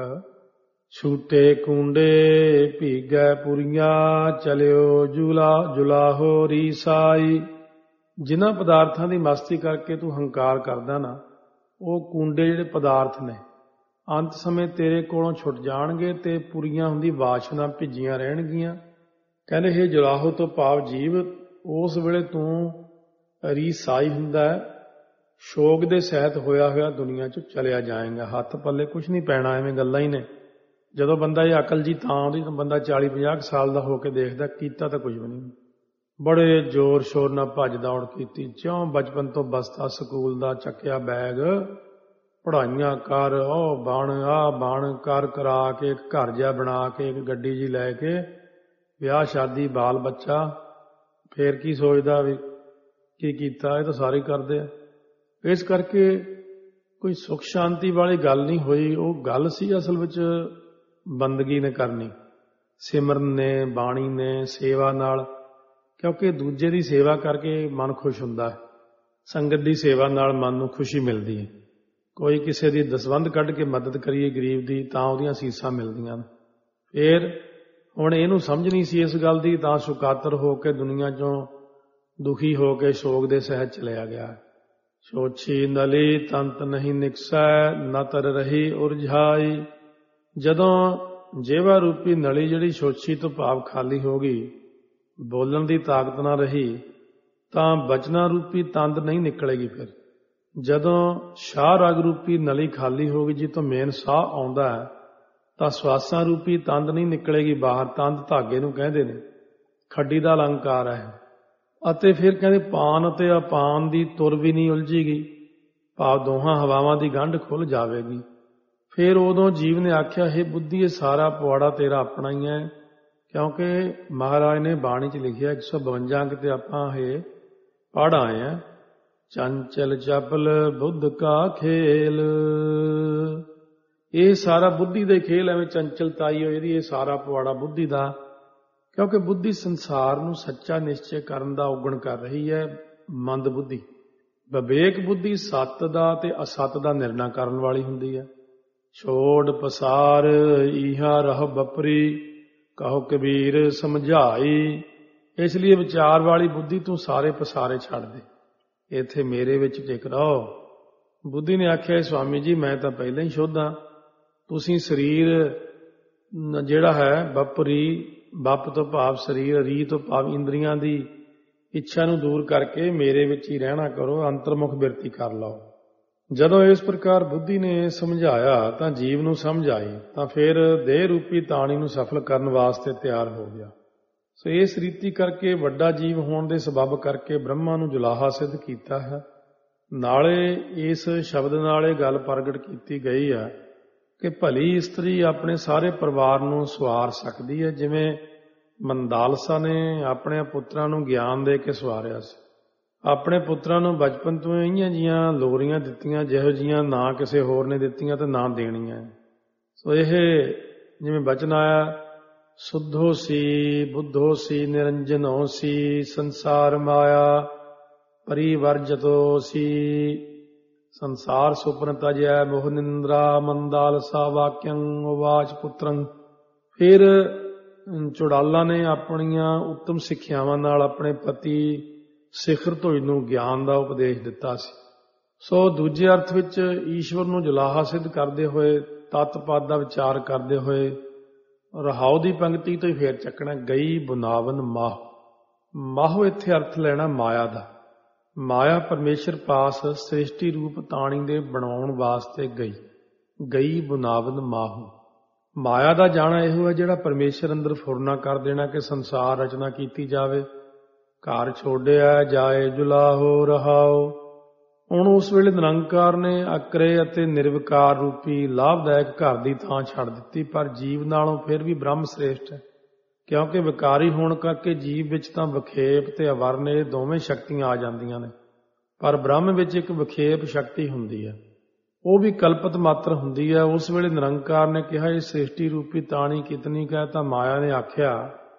ਛੂਟੇ ਕੁੰਡੇ ਭੀਗੈ ਪੁਰੀਆਂ ਚਲਿਓ ਜੁਲਾ ਜੁਲਾਹੋ ਰੀਸਾਈ। ਜਿਨ੍ਹਾਂ ਪਦਾਰਥਾਂ ਦੀ ਮਸਤੀ ਕਰਕੇ ਤੂੰ ਹੰਕਾਰ ਕਰਦਾ ਨਾ, ਉਹ ਕੁੰਡੇ ਜਿਹੜੇ ਪਦਾਰਥ ਨੇ ਅੰਤ ਸਮੇਂ ਤੇਰੇ ਕੋਲੋਂ ਛੁੱਟ ਜਾਣਗੇ ਤੇ ਪੁਰੀਆਂ ਹੁੰਦੀ ਵਾਸ਼ਨਾ ਭਿੱਜੀਆਂ ਰਹਿਣਗੀਆਂ। ਕਹਿੰਦੇ ਇਹ ਜੁਲਾਹੋ ਤੋਂ ਭਾਵ ਜੀਵ, ਉਸ ਵੇਲੇ ਤੂੰ ਰੀਸਾਈ ਹੁੰਦਾ, ਸ਼ੋਕ ਦੇ ਸਹਿਤ ਹੋਇਆ ਹੋਇਆ ਦੁਨੀਆ 'ਚ ਚਲਿਆ ਜਾਏਗਾ। ਹੱਥ ਪੱਲੇ ਕੁਛ ਨਹੀਂ ਪੈਣਾ, ਐਵੇਂ ਗੱਲਾਂ ਹੀ ਨੇ। ਜਦੋਂ ਬੰਦਾ ਇਹ ਅਕਲ ਜੀ ਤਾਂ ਆਉਂਦੀ ਤਾਂ ਬੰਦਾ ਚਾਲੀ ਪੰਜਾਹ ਸਾਲ ਦਾ ਹੋ ਕੇ ਦੇਖਦਾ ਕੀਤਾ ਤਾਂ ਕੁਝ ਵੀ ਨਹੀਂ। ਬੜੇ ਜ਼ੋਰ ਸ਼ੋਰ ਨਾਲ ਭੱਜ ਦੌੜ ਕੀਤੀ, ਜਿਉਂ ਬਚਪਨ ਤੋਂ ਬਸਤਾ ਸਕੂਲ ਦਾ ਚੱਕਿਆ ਬੈਗ, ਪੜ੍ਹਾਈਆਂ ਕਰ, ਉਹ ਬਣ ਆਹ ਬਣ ਕਰ ਕਰਾ ਕੇ ਇੱਕ ਘਰ ਜਿਹਾ ਬਣਾ ਕੇ ਇੱਕ ਗੱਡੀ ਜੀ ਲੈ ਕੇ ਵਿਆਹ ਸ਼ਾਦੀ ਬਾਲ ਬੱਚਾ, ਫੇਰ ਕੀ ਸੋਚਦਾ ਵੀ ਕੀ ਕੀਤਾ? ਇਹ ਤਾਂ ਸਾਰੇ ਕਰਦੇ ਆ। ਇਸ ਕਰਕੇ ਕੋਈ ਸੁੱਖ ਸ਼ਾਂਤੀ ਵਾਲੀ ਗੱਲ ਨਹੀਂ ਹੋਈ। ਉਹ ਗੱਲ ਸੀ ਅਸਲ ਵਿੱਚ ਬੰਦਗੀ ਨੇ ਕਰਨੀ, ਸਿਮਰਨ ਨੇ, ਬਾਣੀ ਨੇ, ਸੇਵਾ ਨਾਲ, ਕਿਉਂਕਿ ਦੂਜੇ ਦੀ ਸੇਵਾ ਕਰਕੇ ਮਨ ਖੁਸ਼ ਹੁੰਦਾ ਹੈ। ਸੰਗਤ ਦੀ ਸੇਵਾ ਨਾਲ ਮਨ ਨੂੰ ਖੁਸ਼ੀ ਮਿਲਦੀ ਹੈ। ਕੋਈ ਕਿਸੇ ਦੀ ਦਸਵੰਧ ਕੱਢ ਕੇ ਮਦਦ ਕਰੀਏ ਗਰੀਬ ਦੀ ਤਾਂ ਉਹਦੀਆਂ ਅਸੀਸਾਂ ਮਿਲਦੀਆਂ ਨੇ। ਫਿਰ ਹੁਣ ਇਹਨੂੰ ਸਮਝ ਨਹੀਂ ਸੀ ਇਸ ਗੱਲ ਦੀ, ਤਾਂ ਸੁਕਾਤਰ ਹੋ ਕੇ ਦੁਨੀਆ 'ਚੋਂ ਦੁਖੀ ਹੋ ਕੇ ਸ਼ੋਕ ਦੇ ਸਹਿਜ ਚਲਿਆ ਗਿਆ। ਸੋਚੀ ਨਲੀ ਤੰਤ ਨਹੀਂ ਨਿਕਸੈ ਨ ਤਰ ਰਹੀ ਉਰਝਾਈ। ਜਦੋਂ ਜੇਵਾ ਰੂਪੀ ਨਲੀ ਜਿਹੜੀ ਸੋਚੀ ਤੋਂ ਭਾਵ ਖਾਲੀ ਹੋ ਗਈ, ਬੋਲਣ ਦੀ ਤਾਕਤ ਨਾ ਰਹੀ, ਤਾਂ ਬਚਨਾ ਰੂਪੀ ਤੰਦ ਨਹੀਂ ਨਿਕਲੇਗੀ। ਫਿਰ ਜਦੋਂ ਸ਼ਾਹ ਰਗ ਰੂਪੀ ਨਲੀ ਖਾਲੀ ਹੋ ਗਈ, ਜਿੱਥੋਂ ਮੇਨ ਸਾਹ ਆਉਂਦਾ ਹੈ, ਤਾਂ ਸਵਾਸਾਂ ਰੂਪੀ ਤੰਦ ਨਹੀਂ ਨਿਕਲੇਗੀ ਬਾਹਰ। ਤੰਦ ਧਾਗੇ ਨੂੰ ਕਹਿੰਦੇ ਨੇ, ਖੱਡੀ ਦਾ ਅਲੰਕਾਰ ਹੈ। ਅਤੇ ਫਿਰ ਕਹਿੰਦੇ ਪਾਨ ਅਤੇ ਅਪਾਨ ਦੀ ਤੁਰ ਵੀ ਨਹੀਂ ਉਲਝੇਗੀ, ਭਾਵ ਦੋਹਾਂ ਹਵਾਵਾਂ ਦੀ ਗੰਢ ਖੁੱਲ੍ਹ ਜਾਵੇਗੀ। ਫਿਰ ਉਦੋਂ ਜੀਵ ਨੇ ਆਖਿਆ ਹੈ ਬੁੱਧੀ, ਇਹ ਸਾਰਾ ਪਵਾੜਾ ਤੇਰਾ ਆਪਣਾ ਹੀ ਹੈ, ਕਿਉਂਕਿ ਮਹਾਰਾਜ ਨੇ ਬਾਣੀ 'ਚ ਲਿਖਿਆ ਇੱਕ ਸੌ ਬਵੰਜਾ ਅੰਗ ਤੇ ਆਪਾਂ ਇਹ ਪੜ੍ਹ ਆਏ ਹਾਂ, ਚੰਚਲ ਚਪਲ ਬੁੱਧ ਕਾ ਖੇਲ। ਇਹ ਸਾਰਾ ਬੁੱਧੀ ਦੇ ਖੇਲ, ਐਵੇਂ ਚੰਚਲਤਾਈ ਹੋ ਇਹਦੀ, ਇਹ ਸਾਰਾ ਪਵਾੜਾ ਬੁੱਧੀ ਦਾ। ਕਿਉਂਕਿ ਬੁੱਧੀ ਸੰਸਾਰ ਨੂੰ ਸੱਚਾ ਨਿਸ਼ਚੈ ਕਰਨ ਦਾ ਉਗਣ ਕਰ ਰਹੀ ਹੈ। ਮੰਦ ਬੁੱਧੀ, ਵਿਵੇਕ ਬੁੱਧੀ ਸੱਤ ਦਾ ਤੇ ਅਸੱਤ ਦਾ ਨਿਰਣਾ ਕਰਨ ਵਾਲੀ ਹੁੰਦੀ ਹੈ। ਛੋੜ ਪਸਾਰ ਇਹਾ ਰਹਿ ਬਪਰੀ ਕਹੋ ਕਬੀਰ ਸਮਝਾਈ। ਇਸ ਲਈ ਵਿਚਾਰ ਵਾਲੀ ਬੁੱਧੀ ਤੂੰ ਸਾਰੇ ਪਸਾਰੇ ਛੱਡ ਦੇ, ਇੱਥੇ ਮੇਰੇ ਵਿੱਚ ਟਿਕ ਰਹੋ। ਬੁੱਧੀ ਨੇ ਆਖਿਆ ਸਵਾਮੀ ਜੀ ਮੈਂ ਤਾਂ ਪਹਿਲਾਂ ਹੀ ਸ਼ੁੱਧ ਹਾਂ, ਤੁਸੀਂ ਸਰੀਰ ਜਿਹੜਾ ਹੈ ਬਪਰੀ, ਬੱਪ ਤੋਂ ਭਾਵ ਸਰੀਰ, ਰੀ ਤੋਂ ਭਾਵ ਇੰਦਰੀਆਂ ਦੀ ਇੱਛਾ ਨੂੰ ਦੂਰ ਕਰਕੇ ਮੇਰੇ ਵਿੱਚ ਹੀ ਰਹਿਣਾ ਕਰੋ, ਅੰਤਰਮੁਖ ਬਿਰਤੀ ਕਰ ਲਓ। ਜਦੋਂ ਇਸ ਪ੍ਰਕਾਰ ਬੁੱਧੀ ਨੇ ਸਮਝਾਇਆ ਤਾਂ ਜੀਵ ਨੂੰ ਸਮਝ ਆਈ, ਤਾਂ ਫਿਰ ਦੇਹ ਰੂਪੀ ਤਾਣੀ ਨੂੰ ਸਫਲ ਕਰਨ ਵਾਸਤੇ ਤਿਆਰ ਹੋ ਗਿਆ। ਸੋ ਇਸ ਰੀਤੀ ਕਰਕੇ ਵੱਡਾ ਜੀਵ ਹੋਣ ਦੇ ਸਬੱਬ ਕਰਕੇ ਬ੍ਰਹਮਾ ਨੂੰ ਜੁਲਾਹਾ ਸਿੱਧ ਕੀਤਾ ਹੈ। ਨਾਲੇ ਇਸ ਸ਼ਬਦ ਨਾਲ ਇਹ ਗੱਲ ਪ੍ਰਗਟ ਕੀਤੀ ਗਈ ਹੈ ਕਿ ਭਲੀ ਇਸਤਰੀ ਆਪਣੇ ਸਾਰੇ ਪਰਿਵਾਰ ਨੂੰ ਸਵਾਰ ਸਕਦੀ ਹੈ, ਜਿਵੇਂ ਮੰਦਾਲਸਾ ਨੇ ਆਪਣੇ ਪੁੱਤਰਾਂ ਨੂੰ ਗਿਆਨ ਦੇ ਕੇ ਸਵਾਰਿਆ ਸੀ। ਆਪਣੇ ਪੁੱਤਰਾਂ ਨੂੰ ਬਚਪਨ ਤੋਂ ਇਹੀਆਂ ਜੀਆਂ ਲੋਰੀਆਂ ਦਿੱਤੀਆਂ ਜਿਹੋ ਜੀਆਂ ਨਾ ਕਿਸੇ ਹੋਰ ਨੇ ਦਿੱਤੀਆਂ ਤੇ ਨਾ ਦੇਣੀਆਂ। ਸੋ ਇਹ ਜਿਵੇਂ ਬਚਨ ਆਇਆ, ਸੁੱਧੋ ਸੀ ਬੁੱਧੋ ਸੀ ਨਿਰੰਜਨੋ ਸੀ ਸੰਸਾਰ ਮਾਇਆ ਪਰਿਵਰਜਤੋ ਸੀ। ਸੰਸਾਰ ਸੁਪਨ ਤਜੈ ਮੋਹ ਨਿੰਦਰਾ ਮੰਦਾਲਸਾ ਵਾਕਿਅੰ ਉਵਾਚ ਪੁੱਤਰੰ। ਫਿਰ ਚੁੜਾਲਾ ਨੇ ਆਪਣੀਆਂ ਉੱਤਮ ਸਿੱਖਿਆਵਾਂ ਨਾਲ ਆਪਣੇ ਪਤੀ ਸਿਖਰ ਧੁਜ ਨੂੰ ਗਿਆਨ ਦਾ ਉਪਦੇਸ਼ ਦਿੱਤਾ ਸੀ। ਸੋ ਦੂਜੇ ਅਰਥ ਵਿੱਚ ਈਸ਼ਵਰ ਨੂੰ ਜੁਲਾਹਾ ਸਿੱਧ ਕਰਦੇ ਹੋਏ, ਤੱਤ ਪਦ ਦਾ ਵਿਚਾਰ ਕਰਦੇ ਹੋਏ ਰਹਾਉ ਦੀ ਪੰਕਤੀ ਤੋਂ ਹੀ ਫੇਰ ਚੱਕਣਾ, ਗਈ ਬੁਨਾਵਨ ਮਾਹ। ਮਾਹੋ ਇੱਥੇ ਅਰਥ ਲੈਣਾ ਮਾਇਆ ਦਾ। ਮਾਇਆ ਪਰਮੇਸ਼ਰ ਪਾਸ ਸ੍ਰਿਸ਼ਟੀ ਰੂਪ ਤਾਣੀ ਦੇ ਬਣਾਉਣ ਵਾਸਤੇ ਗਈ। ਗਈ ਬੁਨਾਵਨ ਮਾਹੋ। ਮਾਇਆ ਦਾ ਜਾਣਾ ਇਹੋ ਹੈ ਜਿਹੜਾ ਪਰਮੇਸ਼ਰ ਅੰਦਰ ਫੁਰਨਾ ਕਰ ਦੇਣਾ ਕਿ ਸੰਸਾਰ ਰਚਨਾ ਕੀਤੀ ਜਾਵੇ। ਘਰ ਛੋੜਿਆ ਜਾਏ ਜੁਲਾਹੋ ਰਹਾਓ। ਹੁਣ ਉਸ ਵੇਲੇ ਨਿਰੰਕਾਰ ਨੇ ਅਕਰੇ ਅਤੇ ਨਿਰਵਿਕਾਰ ਰੂਪੀ ਲਾਭਦਾਇਕ ਘਰ ਦੀ ਥਾਂ ਛੱਡ ਦਿੱਤੀ, ਪਰ ਜੀਵ ਨਾਲੋਂ ਫਿਰ ਵੀ ਬ੍ਰਹਮ ਸ੍ਰੇਸ਼ਟ ਹੈ, ਕਿਉਂਕਿ ਵਿਕਾਰੀ ਹੋਣ ਕਰਕੇ ਜੀਵ ਵਿੱਚ ਤਾਂ ਵਿਖੇਪ ਤੇ ਅਵਰਨ ਇਹ ਦੋਵੇਂ ਸ਼ਕਤੀਆਂ ਆ ਜਾਂਦੀਆਂ ਨੇ, ਪਰ ਬ੍ਰਹਮ ਵਿੱਚ ਇੱਕ ਵਿਖੇਪ ਸ਼ਕਤੀ ਹੁੰਦੀ ਹੈ, ਉਹ ਵੀ ਕਲਪਤ ਮਾਤਰ ਹੁੰਦੀ ਹੈ। ਉਸ ਵੇਲੇ ਨਿਰੰਕਾਰ ਨੇ ਕਿਹਾ ਇਹ ਸ੍ਰਿਸ਼ਟੀ ਰੂਪੀ ਤਾਣੀ ਕਿਤਨੀ ਕਾ, ਤਾਂ ਮਾਇਆ ਨੇ ਆਖਿਆ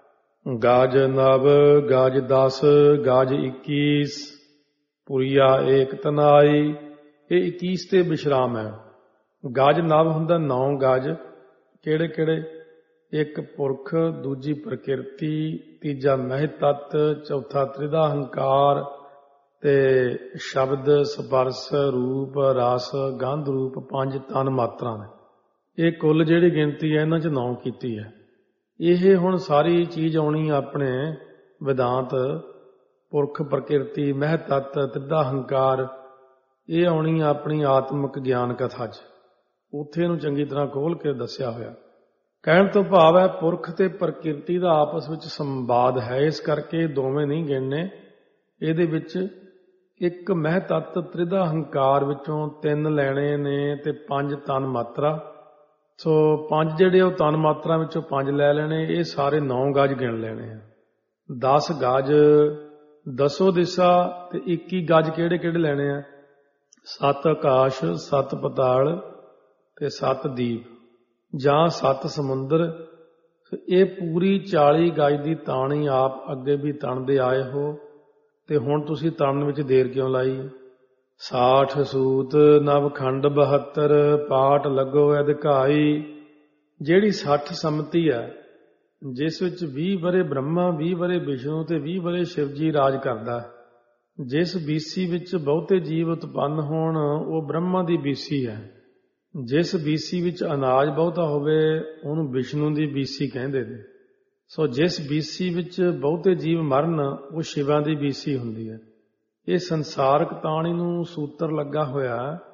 ਗਾਜ ਨਵ ਗਾਜ ਦਸ ਗਾਜ ਇੱਕੀਸ ਪੁਰੀਆ ਏਕ ਤਨਾਈ। ਇਹ ਇੱਕੀਸ ਤੇ ਵਿਸ਼ਰਾਮ ਹੈ। ਗਾਜ ਨਵ ਹੁੰਦਾ ਨੌ ਗਾਜ। ਕਿਹੜੇ ਕਿਹੜੇ? ਇੱਕ ਪੁਰਖ, ਦੂਜੀ ਪ੍ਰਕਿਰਤੀ, ਤੀਜਾ ਮਹਿ ਤੱਤ, ਚੌਥਾ ਤ੍ਰਿਦਾ ਹੰਕਾਰ ਤੇ ਸ਼ਬਦ ਸਪਰਸ ਰੂਪ ਰਸ ਗੰਧ ਰੂਪ, ਪੰਜ ਤਨ ਮਾਤਰਾ ਨੇ। ਇਹ ਕੁੱਲ ਜਿਹੜੀ ਗਿਣਤੀ ਹੈ ਇਹਨਾਂ 'ਚ ਨੌ ਕੀਤੀ ਹੈ। ਇਹ ਹੁਣ ਸਾਰੀ ਚੀਜ਼ ਆਉਣੀ ਆਪਣੇ ਵਿਦਾਂਤ, ਪੁਰਖ ਪ੍ਰਕਿਰਤੀ ਮਹਿ ਤੱਤ ਤ੍ਰਿਦਾ ਹੰਕਾਰ, ਇਹ ਆਉਣੀ ਆਪਣੀ ਆਤਮਿਕ ਗਿਆਨ ਕਥਾ 'ਚ। ਉੱਥੇ ਇਹਨੂੰ ਚੰਗੀ ਤਰ੍ਹਾਂ ਖੋਲ ਕੇ ਦੱਸਿਆ ਹੋਇਆ। ਕਹਿਣ ਤੋਂ ਭਾਵ ਹੈ ਪੁਰਖ ਤੇ ਪ੍ਰਕਿਰਤੀ ਦਾ ਆਪਸ ਵਿੱਚ ਸੰਵਾਦ ਹੈ, ਇਸ ਕਰਕੇ ਦੋਵੇਂ ਨਹੀਂ ਗਿਣਨੇ। ਇਹਦੇ ਵਿੱਚ ਇੱਕ ਮਹਿ ਤੱਤ ਤ੍ਰਿਦਾ ਹੰਕਾਰ ਵਿੱਚੋਂ ਤਿੰਨ ਲੈਣੇ ਨੇ ਤੇ ਪੰਜ ਤਨ ਮਾਤਰਾ। ਸੋ ਪੰਜ ਜਿਹੜੇ ਉਹ ਤਨ ਮਾਤਰਾ ਵਿੱਚੋਂ ਪੰਜ ਲੈ ਲੈਣੇ, ਇਹ ਸਾਰੇ ਨੌ ਗਜ ਗਿਣ ਲੈਣੇ ਆ। ਦਸ ਗਜ, ਦਸੋ ਦਿਸ਼ਾ ਤੇ ਇੱਕੀ ਗਜ ਕਿਹੜੇ ਕਿਹੜੇ ਲੈਣੇ ਆ? ਸੱਤ ਆਕਾਸ਼, ਸੱਤ ਪਤਾਲ ਤੇ ਸੱਤ ਦੀਪ ਜਾਂ ਸੱਤ ਸਮੁੰਦਰ। ਇਹ ਪੂਰੀ ਚਾਲੀ ਗਜ ਦੀ ਤਾਣੀ ਆਪ ਅੱਗੇ ਵੀ ਤਣਦੇ ਆਏ ਹੋ, ਤੇ ਹੁਣ ਤੁਸੀਂ ਤਣਨ ਵਿੱਚ ਦੇਰ ਕਿਉਂ ਲਾਈ? ਸਾਠ ਸੂਤ ਨਵ ਖੰਡ ਬਹੱਤਰ ਪਾਠ ਲੱਗੋ ਅਧਿਕਾਈ। ਜਿਹੜੀ ਸੱਠ ਸੰਮਤੀ ਹੈ, ਜਿਸ ਵਿੱਚ ਵੀਹ ਵਰੇ ਬ੍ਰਹਮਾ, ਵੀਹ ਵਰੇ ਵਿਸ਼ਨੂੰ ਤੇ ਵੀਹ ਵਰੇ ਸ਼ਿਵ ਜੀ ਰਾਜ ਕਰਦਾ। ਜਿਸ ਬੀਸੀ ਵਿੱਚ ਬਹੁਤੇ ਜੀਵ ਉਤਪੰਨ ਹੋਣ ਉਹ ਬ੍ਰਹਮਾ ਦੀ ਬੀਸੀ ਹੈ। ਜਿਸ ਬੀਸੀ ਵਿੱਚ ਅਨਾਜ ਬਹੁਤਾ ਹੋਵੇ ਉਹਨੂੰ ਵਿਸ਼ਨੂੰ ਦੀ ਬੀਸੀ ਕਹਿੰਦੇ ਨੇ। ਸੋ ਜਿਸ ਬੀਸੀ ਵਿੱਚ ਬਹੁਤੇ ਜੀਵ ਮਰਨ ਉਹ ਸ਼ਿਵਾਂ ਦੀ ਬੀਸੀ ਹੁੰਦੀ ਹੈ। ਇਹ ਸੰਸਾਰਕ ਤਾਣੀ ਨੂੰ ਸੂਤਰ ਲੱਗਾ ਹੋਇਆ।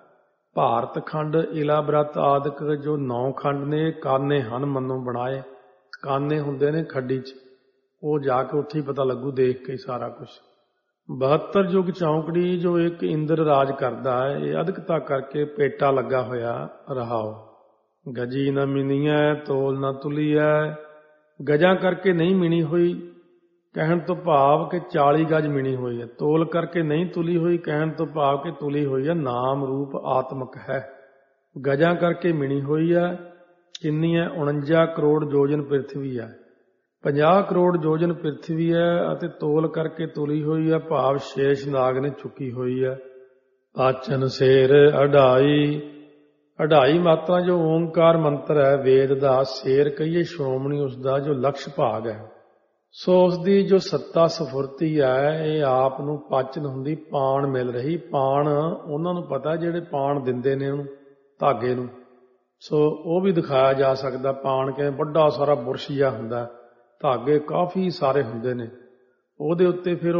ਭਾਰਤ ਖੰਡ, ਇਲਾ ਬ੍ਰਤ ਆਦਿਕ ਜੋ ਨੌ ਖੰਡ ਨੇ, ਕਾਨੇ ਹਨ ਮੰਨੋਂ ਬਣਾਏ। ਕਾਨੇ ਹੁੰਦੇ ਨੇ ਖੱਡੀ 'ਚ, ਉਹ ਜਾ ਕੇ ਉੱਥੇ ਹੀ ਪਤਾ ਲੱਗੂ ਦੇਖ ਕੇ ਸਾਰਾ ਕੁਝ। ਬਹੱਤਰ ਯੁੱਗ ਚੌਂਕੜੀ ਜੋ ਇੱਕ ਇੰਦਰ ਰਾਜ ਕਰਦਾ ਹੈ, ਇਹ ਅਧਿਕਤਾ ਕਰਕੇ ਪੇਟਾ ਲੱਗਾ ਹੋਇਆ ਰਹਾਓ। ਗਜੀ ਨਾ ਮਿਨੀਐ ਤੋਲ ਨਾ ਤੁਲੀਐ। ਗਜਾਂ ਕਰਕੇ ਨਹੀਂ ਮਿਣੀ ਹੋਈ, ਕਹਿਣ ਤੋਂ ਭਾਵ ਕਿ ਚਾਲੀ ਗਜ ਮਿਣੀ ਹੋਈ ਹੈ। ਤੋਲ ਕਰਕੇ ਨਹੀਂ ਤੁਲੀ ਹੋਈ, ਕਹਿਣ ਤੋਂ ਭਾਵ ਕਿ ਤੁਲੀ ਹੋਈ ਹੈ, ਨਾਮ ਰੂਪ ਆਤਮਕ ਹੈ। ਗਜਾਂ ਕਰਕੇ ਮਿਣੀ ਹੋਈ ਹੈ। ਕਿੰਨੀ ਹੈ? ਉਣੰਜਾ ਕਰੋੜ ਯੋਜਨ ਪ੍ਰਿਥਵੀ ਹੈ। ਪੰਜਾਹ ਕਰੋੜ ਯੋਜਨ ਪ੍ਰਿਥਵੀ ਹੈ ਅਤੇ ਤੋਲ ਕਰਕੇ ਤੁਲੀ ਹੋਈ ਹੈ, ਭਾਵ ਸ਼ੇਸ਼ ਨਾਗ ਨੇ ਚੁੱਕੀ ਹੋਈ ਹੈ। ਪਾਚਨ ਸ਼ੇਰ ਅਢਾਈ। ਅਢਾਈ ਮਾਤਰਾ ਜੋ ਓਂਕਾਰ ਮੰਤਰ ਹੈ ਵੇਦ ਦਾ, ਸ਼ੇਰ ਕਹੀਏ ਸ਼੍ਰੋਮਣੀ ਉਸਦਾ ਜੋ ਲਕਸ਼ ਭਾਗ ਹੈ। ਸੋ ਉਸਦੀ ਜੋ ਸੱਤਾ ਸਫੁਰਤੀ ਹੈ ਇਹ ਆਪ ਨੂੰ ਪਾਚਨ ਹੁੰਦੀ, ਪਾਣ ਮਿਲ ਰਹੀ। ਪਾਣ ਉਹਨਾਂ ਨੂੰ ਪਤਾ ਜਿਹੜੇ ਪਾਣ ਦਿੰਦੇ ਨੇ ਉਹਨੂੰ, ਧਾਗੇ ਨੂੰ। ਸੋ ਉਹ ਵੀ ਦਿਖਾਇਆ ਜਾ ਸਕਦਾ। ਪਾਣ ਕਿਵੇਂ ਵੱਡਾ ਸਾਰਾ ਬੁਰਸ਼ ਜਿਹਾ ਹੁੰਦਾ, ਧਾਗੇ ਕਾਫੀ ਸਾਰੇ ਹੁੰਦੇ ਨੇ, ਉਹਦੇ ਉੱਤੇ ਫਿਰ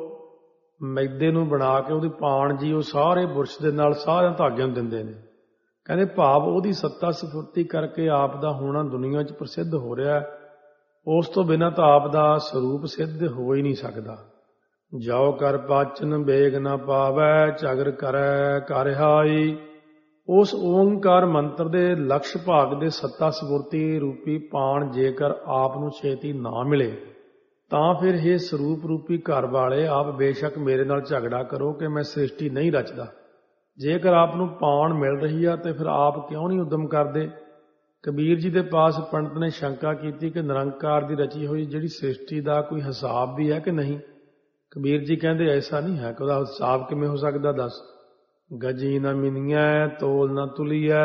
ਉਹ ਮੈਦੇ ਨੂੰ ਬਣਾ ਕੇ ਉਹਦੀ ਪਾਣ ਜੀ ਉਹ ਸਾਰੇ ਬੁਰਸ਼ ਦੇ ਨਾਲ ਸਾਰਿਆਂ ਧਾਗਿਆਂ ਨੂੰ ਦਿੰਦੇ ਨੇ। ਕਹਿੰਦੇ ਭਾਵ ਉਹਦੀ ਸੱਤਾ ਸਫੁਰਤੀ ਕਰਕੇ ਆਪ ਦਾ ਹੋਣਾ ਦੁਨੀਆ 'ਚ ਪ੍ਰਸਿੱਧ ਹੋ ਰਿਹਾ। ਉਸ ਤੋਂ ਬਿਨਾਂ ਤਾਂ ਆਪ ਦਾ ਸਰੂਪ ਸਿੱਧ ਹੋ ਹੀ ਨਹੀਂ ਸਕਦਾ। ਜਾਓ ਕਰ ਪਾਚਨ ਬੇਗ ਨਾ ਪਾਵੈ, ਝਗਰ ਕਰੈ ਕਰ ਹਾਈ। ਉਸ ਓਂਕਾਰ ਮੰਤਰ ਦੇ ਲਕਸ਼ ਭਾਗ ਦੇ ਸੱਤਾ ਸਫੁਰਤੀ ਰੂਪੀ ਪਾਣ ਜੇਕਰ ਆਪ ਨੂੰ ਛੇਤੀ ਨਾ ਮਿਲੇ ਤਾਂ ਫਿਰ ਇਹ ਸਰੂਪ ਰੂਪੀ ਘਰ ਵਾਲੇ ਆਪ ਬੇਸ਼ੱਕ ਮੇਰੇ ਨਾਲ ਝਗੜਾ ਕਰੋ ਕਿ ਮੈਂ ਸ੍ਰਿਸ਼ਟੀ ਨਹੀਂ ਰਚਦਾ। ਜੇਕਰ ਆਪ ਨੂੰ ਪਾਣ ਮਿਲ ਰਹੀ ਆ ਤੇ ਫਿਰ ਆਪ ਕਿਉਂ ਨਹੀਂ ਉਦਮ ਕਰਦੇ? ਕਬੀਰ ਜੀ ਦੇ ਪਾਸ ਪੰਡਤ ਨੇ ਸ਼ੰਕਾ ਕੀਤੀ ਕਿ ਨਿਰੰਕਾਰ ਦੀ ਰਚੀ ਹੋਈ ਜਿਹੜੀ ਸ੍ਰਿਸ਼ਟੀ ਦਾ ਕੋਈ ਹਿਸਾਬ ਵੀ ਹੈ ਕਿ ਨਹੀਂ? ਕਬੀਰ ਜੀ ਕਹਿੰਦੇ ਐਸਾ ਨਹੀਂ ਹੈ ਕਿ ਉਹਦਾ ਹਿਸਾਬ ਕਿਵੇਂ ਹੋ ਸਕਦਾ ਦੱਸ। ਗਜੀ ਨਾ ਮਿਨੀਐ ਤੋਲ ਨਾ ਤੁਲੀਐ।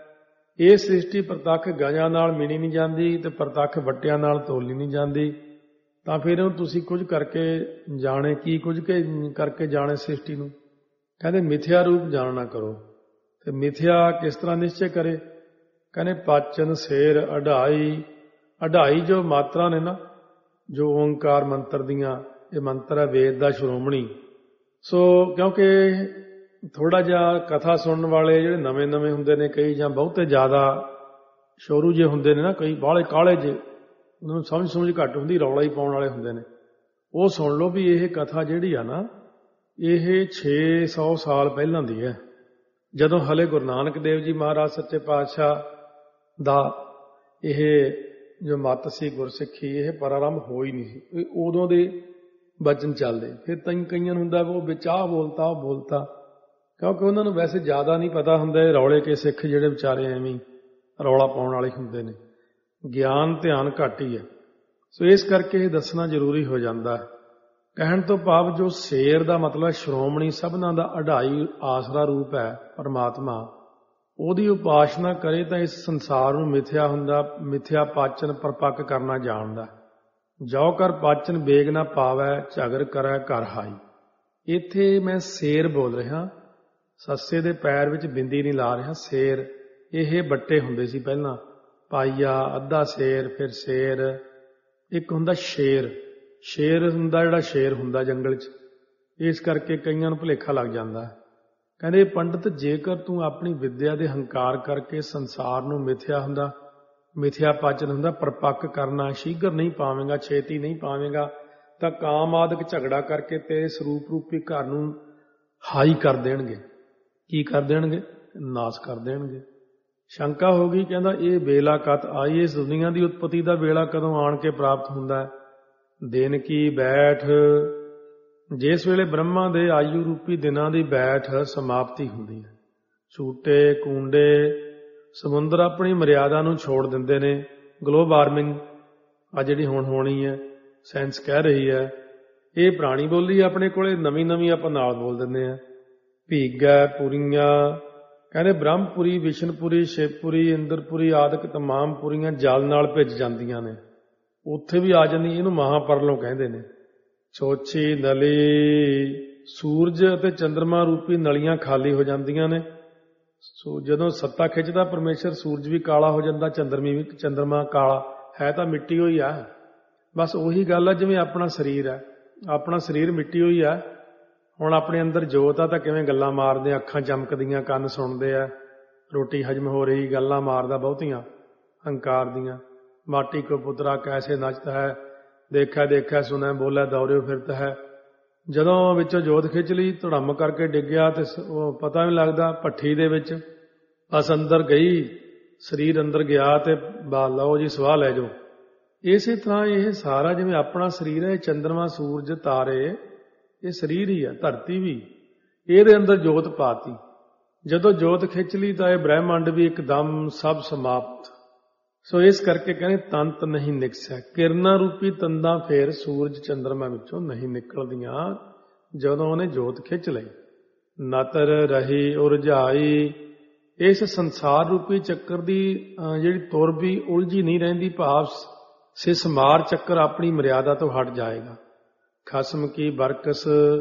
ਇਹ ਸ੍ਰਿਸ਼ਟੀ ਪ੍ਰਤੱਖ ਗਜਾਂ ਨਾਲ ਮਿਣੀ ਨਹੀਂ ਜਾਂਦੀ ਤੇ ਪ੍ਰਤੱਖ ਵੱਟਿਆਂ ਨਾਲ ਤੋਲੀ ਨਹੀਂ ਜਾਂਦੀ। ਤਾਂ ਫਿਰ ਇਹਨੂੰ ਤੁਸੀਂ ਕੁਝ ਕਰਕੇ ਜਾਣੇ, ਕੀ ਕੁਝ ਕੇ ਕਰਕੇ ਜਾਣੇ ਸ੍ਰਿਸ਼ਟੀ ਨੂੰ? ਕਹਿੰਦੇ ਮਿਥਿਆ ਰੂਪ ਜਾਣਨਾ ਕਰੋ। ਤੇ ਮਿਥਿਆ ਕਿਸ ਤਰ੍ਹਾਂ ਨਿਸ਼ਚੈ ਕਰੇ? ਕਹਿੰਦੇ ਪਾਚਨ ਸੇਰ ਅਢਾਈ। ਅਢਾਈ ਜੋ ਮਾਤਰਾ ਨੇ ਨਾ, ਜੋ ਓਂਕਾਰ ਮੰਤਰ ਦੀਆਂ, ਇਹ ਮੰਤਰ ਹੈ ਵੇਦ ਦਾ ਸ਼੍ਰੋਮਣੀ। ਸੋ ਕਿਉਂਕਿ ਥੋੜਾ ਜਿਹਾ ਕਥਾ ਸੁਣਨ ਵਾਲੇ ਜਿਹੜੇ ਨਵੇਂ ਨਵੇਂ ਹੁੰਦੇ ਨੇ ਕਈ, ਜਾਂ ਬਹੁਤੇ ਜ਼ਿਆਦਾ ਸ਼ੋਰੂ ਜੇ ਹੁੰਦੇ ਨੇ ਨਾ ਕਈ, ਬਾਹਲੇ ਕਾਲੇ ਜੇ, ਉਹਨਾਂ ਨੂੰ ਸਮਝ ਸਮਝ ਘੱਟ ਹੁੰਦੀ, ਰੌਲਾ ਹੀ ਪਾਉਣ ਵਾਲੇ ਹੁੰਦੇ ਨੇ, ਉਹ ਸੁਣ ਲਓ ਵੀ ਇਹ ਕਥਾ ਜਿਹੜੀ ਆ ਨਾ, ਇਹ ਛੇ ਸੌ ਸਾਲ ਪਹਿਲਾਂ ਦੀ ਹੈ, ਜਦੋਂ ਹਲੇ ਗੁਰੂ ਨਾਨਕ ਦੇਵ ਜੀ ਮਹਾਰਾਜ ਸੱਚੇ ਪਾਤਸ਼ਾਹ ਦਾ ਇਹ ਜੋ ਮੱਤ ਸੀ ਗੁਰਸਿੱਖੀ, ਇਹ ਪ੍ਰਾਰੰਭ ਹੋ ਹੀ ਨਹੀਂ ਸੀ, ਇਹ ਉਦੋਂ ਦੇ ਬਚਨ ਚੱਲਦੇ। ਫਿਰ ਤਾਂ ਕਈਆਂ ਨੂੰ ਹੁੰਦਾ ਉਹ ਵਿੱਚ ਆਹ ਬੋਲਤਾ ਉਹ ਬੋਲਤਾ, ਕਿਉਂਕਿ ਉਹਨਾਂ ਨੂੰ ਵੈਸੇ ਜ਼ਿਆਦਾ ਨਹੀਂ ਪਤਾ ਹੁੰਦਾ, ਇਹ ਰੌਲੇ ਕੇ ਸਿੱਖ ਜਿਹੜੇ ਵਿਚਾਰੇ ਐਵੇਂ ਰੌਲਾ ਪਾਉਣ ਵਾਲੇ ਹੁੰਦੇ ਨੇ, ਗਿਆਨ ਧਿਆਨ ਘੱਟ ਹੀ ਹੈ। ਸੋ ਇਸ ਕਰਕੇ ਇਹ ਦੱਸਣਾ ਜ਼ਰੂਰੀ ਹੋ ਜਾਂਦਾ ਹੈ। ਕਹਿਣ ਤੋਂ ਭਾਵ ਜੋ ਸ਼ੇਰ ਦਾ ਮਤਲਬ ਸ਼੍ਰੋਮਣੀ, ਸਭਨਾਂ ਦਾ ਅਢਾਈ ਆਸਰਾ ਰੂਪ ਹੈ ਪਰਮਾਤਮਾ, ਉਹਦੀ ਉਪਾਸਨਾ ਕਰੇ ਤਾਂ ਇਸ ਸੰਸਾਰ ਨੂੰ ਮਿਥਿਆ ਹੁੰਦਾ, ਮਿਥਿਆ ਪਾਚਨ ਪਰਪੱਕ ਕਰਨਾ ਜਾਣਦਾ। ਜੋ ਕਰ ਪਾਚਨ ਬੇਗ ਨਾ ਪਾਵੈ, ਝਗਰ ਕਰੈ ਘਰ ਹਾਈ। ਇੱਥੇ ਮੈਂ ਸ਼ੇਰ ਬੋਲ ਰਿਹਾ, ਸੱਸੇ ਦੇ ਪੈਰ ਵਿੱਚ ਬਿੰਦੀ ਨਹੀਂ ਲਾ ਰਿਹਾ। ਸ਼ੇਰ ਇਹ ਬੱਟੇ ਹੁੰਦੇ ਸੀ ਪਹਿਲਾਂ, ਪਾਈਆ, ਅੱਧਾ ਸ਼ੇਰ, ਫਿਰ ਸ਼ੇਰ, ਇੱਕ ਹੁੰਦਾ ਸ਼ੇਰ। ਸ਼ੇਰ ਹੁੰਦਾ ਜਿਹੜਾ ਸ਼ੇਰ ਹੁੰਦਾ ਜੰਗਲ 'ਚ, ਇਸ ਕਰਕੇ ਕਈਆਂ ਨੂੰ ਭੁਲੇਖਾ ਲੱਗ ਜਾਂਦਾ। ਕਹਿੰਦੇ ਪੰਡਤ, ਜੇਕਰ ਤੂੰ ਆਪਣੀ ਵਿੱਦਿਆ ਦੇ ਹੰਕਾਰ ਕਰਕੇ ਸੰਸਾਰ ਨੂੰ ਮਿਥਿਆ ਹੁੰਦਾ, ਮਿਥਿਆ ਪਾਚਨ ਹੁੰਦਾ, ਪਰਪੱਕ ਕਰਨਾ ਸ਼ੀਘਰ ਨਹੀਂ ਪਾਵੇਂਗਾ, ਛੇਤੀ ਨਹੀਂ ਪਾਵੇਂਗਾ, ਤਾਂ ਕਾਮ ਆਦਿਕ ਝਗੜਾ ਕਰਕੇ ਤੇਰੇ ਸਰੂਪ ਰੂਪੀ ਘਰ ਨੂੰ ਹਾਈ ਕਰ ਦੇਣਗੇ। ਕੀ ਕਰ ਦੇਣਗੇ? ਨਾਸ ਕਰ ਦੇਣਗੇ। ਸ਼ੰਕਾ ਹੋ ਗਈ, ਕਹਿੰਦਾ ਇਹ ਵੇਲਾ ਕਤ ਆਈ, ਇਸ ਦੁਨੀਆ ਦੀ ਉਤਪਤੀ ਦਾ ਵੇਲਾ ਕਦੋਂ ਆਣ ਕੇ ਪ੍ਰਾਪਤ ਹੁੰਦਾ ਹੈ? ਦਿਨ ਕੀ ਬੈਠ, ਜਿਸ ਵੇਲੇ ਬ੍ਰਹਮਾ ਦੇ ਆਯੂ ਰੂਪੀ ਦਿਨਾਂ ਦੀ ਬੈਠ ਸਮਾਪਤੀ ਹੁੰਦੀ ਹੈ। ਝੂਟੇ ਕੂੰਡੇ ਸਮੁੰਦਰ ਆਪਣੀ ਮਰਿਆਦਾ ਨੂੰ ਛੋੜ ਦਿੰਦੇ ਨੇ। ਗਲੋਬਲ ਵਾਰਮਿੰਗ ਆ ਜਿਹੜੀ ਹੁਣ ਹੋਣੀ ਹੈ, ਸਾਇੰਸ ਕਹਿ ਰਹੀ ਹੈ, ਇਹ ਪੁਰਾਣੀ ਬੋਲੀ ਆਪਣੇ ਕੋਲੇ, ਨਵੀਂ ਨਵੀਂ ਆਪਾਂ ਨਾਲ ਬੋਲ ਦਿੰਦੇ ਹਾਂ। ਭੀਗੈ ਪੁਰੀਆਂ, ਕਹਿੰਦੇ ਬ੍ਰਹਮਪੁਰੀ, ਵਿਸ਼ਨਪੁਰੀ, ਸ਼ਿਵਪੁਰੀ, ਇੰਦਰਪੁਰੀ ਆਦਿਕ ਤਮਾਮ ਪੁਰੀਆਂ ਜਲ ਨਾਲ ਭਿੱਜ ਜਾਂਦੀਆਂ ਨੇ, ਉੱਥੇ ਵੀ ਆ ਜਾਂਦੀ, ਇਹਨੂੰ ਮਹਾਪਰਲੋਂ ਕਹਿੰਦੇ ਨੇ। ਛੋਛੀ ਨਲੀ, ਸੂਰਜ ਅਤੇ ਚੰਦਰਮਾ ਰੂਪੀ ਨਲੀਆਂ ਖਾਲੀ ਹੋ ਜਾਂਦੀਆਂ ਨੇ। ਸੋ ਜਦੋਂ ਸੱਤਾ ਖਿੱਚਦਾ ਪਰਮੇਸ਼ਰ, ਸੂਰਜ ਵੀ ਕਾਲਾ ਹੋ ਜਾਂਦਾ, ਚੰਦਰਮੀ ਵੀ, ਚੰਦਰਮਾ ਕਾਲਾ ਹੈ ਤਾਂ ਮਿੱਟੀ ਹੋਈ ਆ। ਬਸ ਉਹੀ ਗੱਲ ਆ ਜਿਵੇਂ ਆਪਣਾ ਸਰੀਰ ਹੈ, ਆਪਣਾ ਸਰੀਰ ਮਿੱਟੀ ਹੋਈ ਆ। ਹੁਣ ਆਪਣੇ ਅੰਦਰ ਜੋਤ ਆ ਤਾਂ ਕਿਵੇਂ ਗੱਲਾਂ ਮਾਰਦੇ, ਅੱਖਾਂ ਚਮਕਦੀਆਂ, ਕੰਨ ਸੁਣਦੇ ਆ, ਰੋਟੀ ਹਜਮ ਹੋ ਰਹੀ, ਗੱਲਾਂ ਮਾਰਦਾ ਬਹੁਤੀਆਂ ਹੰਕਾਰ ਦੀਆਂ। ਮਾਟੀ ਕੋ ਪੁੱਤਰਾ ਕੈਸੇ ਨੱਚਦਾ ਹੈ, ਦੇਖਿਆ ਦੇਖਿਆ ਸੁਣਿਆ ਬੋਲਿਆ ਦੌੜਿਓ ਫਿਰਦਾ ਹੈ। ਜਦੋਂ ਵਿੱਚੋਂ ਜੋਤ ਖਿੱਚ ਲਈ, ਧੜਮ ਕਰਕੇ ਡਿੱਗਿਆ ਤੇ ਉਹ ਪਤਾ ਨਹੀਂ ਲੱਗਦਾ ਭੱਠੀ ਦੇ ਵਿੱਚ, ਬਸ ਅੰਦਰ ਗਈ, ਸਰੀਰ ਅੰਦਰ ਗਿਆ ਤੇ ਬਾ ਲਓ ਜੀ ਸਵਾਹ ਲੈ ਜਾਓ। ਇਸੇ ਤਰ੍ਹਾਂ ਇਹ ਸਾਰਾ ਜਿਵੇਂ ਆਪਣਾ ਸਰੀਰ ਹੈ, ਚੰਦਰਮਾ, ਸੂਰਜ, ਤਾਰੇ, ਇਹ ਸਰੀਰ ਹੀ ਆ। ਧਰਤੀ ਵੀ, ਇਹਦੇ ਅੰਦਰ ਜੋਤ ਪਾਤੀ। ਜਦੋਂ ਜੋਤ ਖਿੱਚ ਲਈ ਤਾਂ ਇਹ ਬ੍ਰਹਿਮੰਡ ਵੀ ਇੱਕਦਮ ਸਭ ਸਮਾਪਤ। ਸੋ ਇਸ ਕਰਕੇ ਕਹਿੰਦੇ ਤੰਤ ਨਹੀਂ ਨਿਕਸਿਆ, ਕਿਰਨਾਂ ਰੂਪੀ ਤੰਦਾਂ ਫੇਰ ਸੂਰਜ ਚੰਦਰਮਾ ਵਿੱਚੋਂ ਨਹੀਂ ਨਿਕਲਦੀਆਂ ਜਦੋਂ ਉਹਨੇ ਜੋਤ ਖਿੱਚ ਲਈ। ਨਤਰ ਰਹੀ ਉਰਝਾਈ, ਇਸ ਸੰਸਾਰ ਰੂਪੀ ਚੱਕਰ ਦੀ ਜਿਹੜੀ ਤੁਰ ਵੀ ਉਲਝੀ ਨਹੀਂ ਰਹਿੰਦੀ, ਭਾਵ ਸਿਸਮਾਰ ਚੱਕਰ ਆਪਣੀ ਮਰਿਆਦਾ ਤੋਂ ਹਟ ਜਾਏਗਾ। ਖਸਮ ਕੀ ਬਰਕਸ,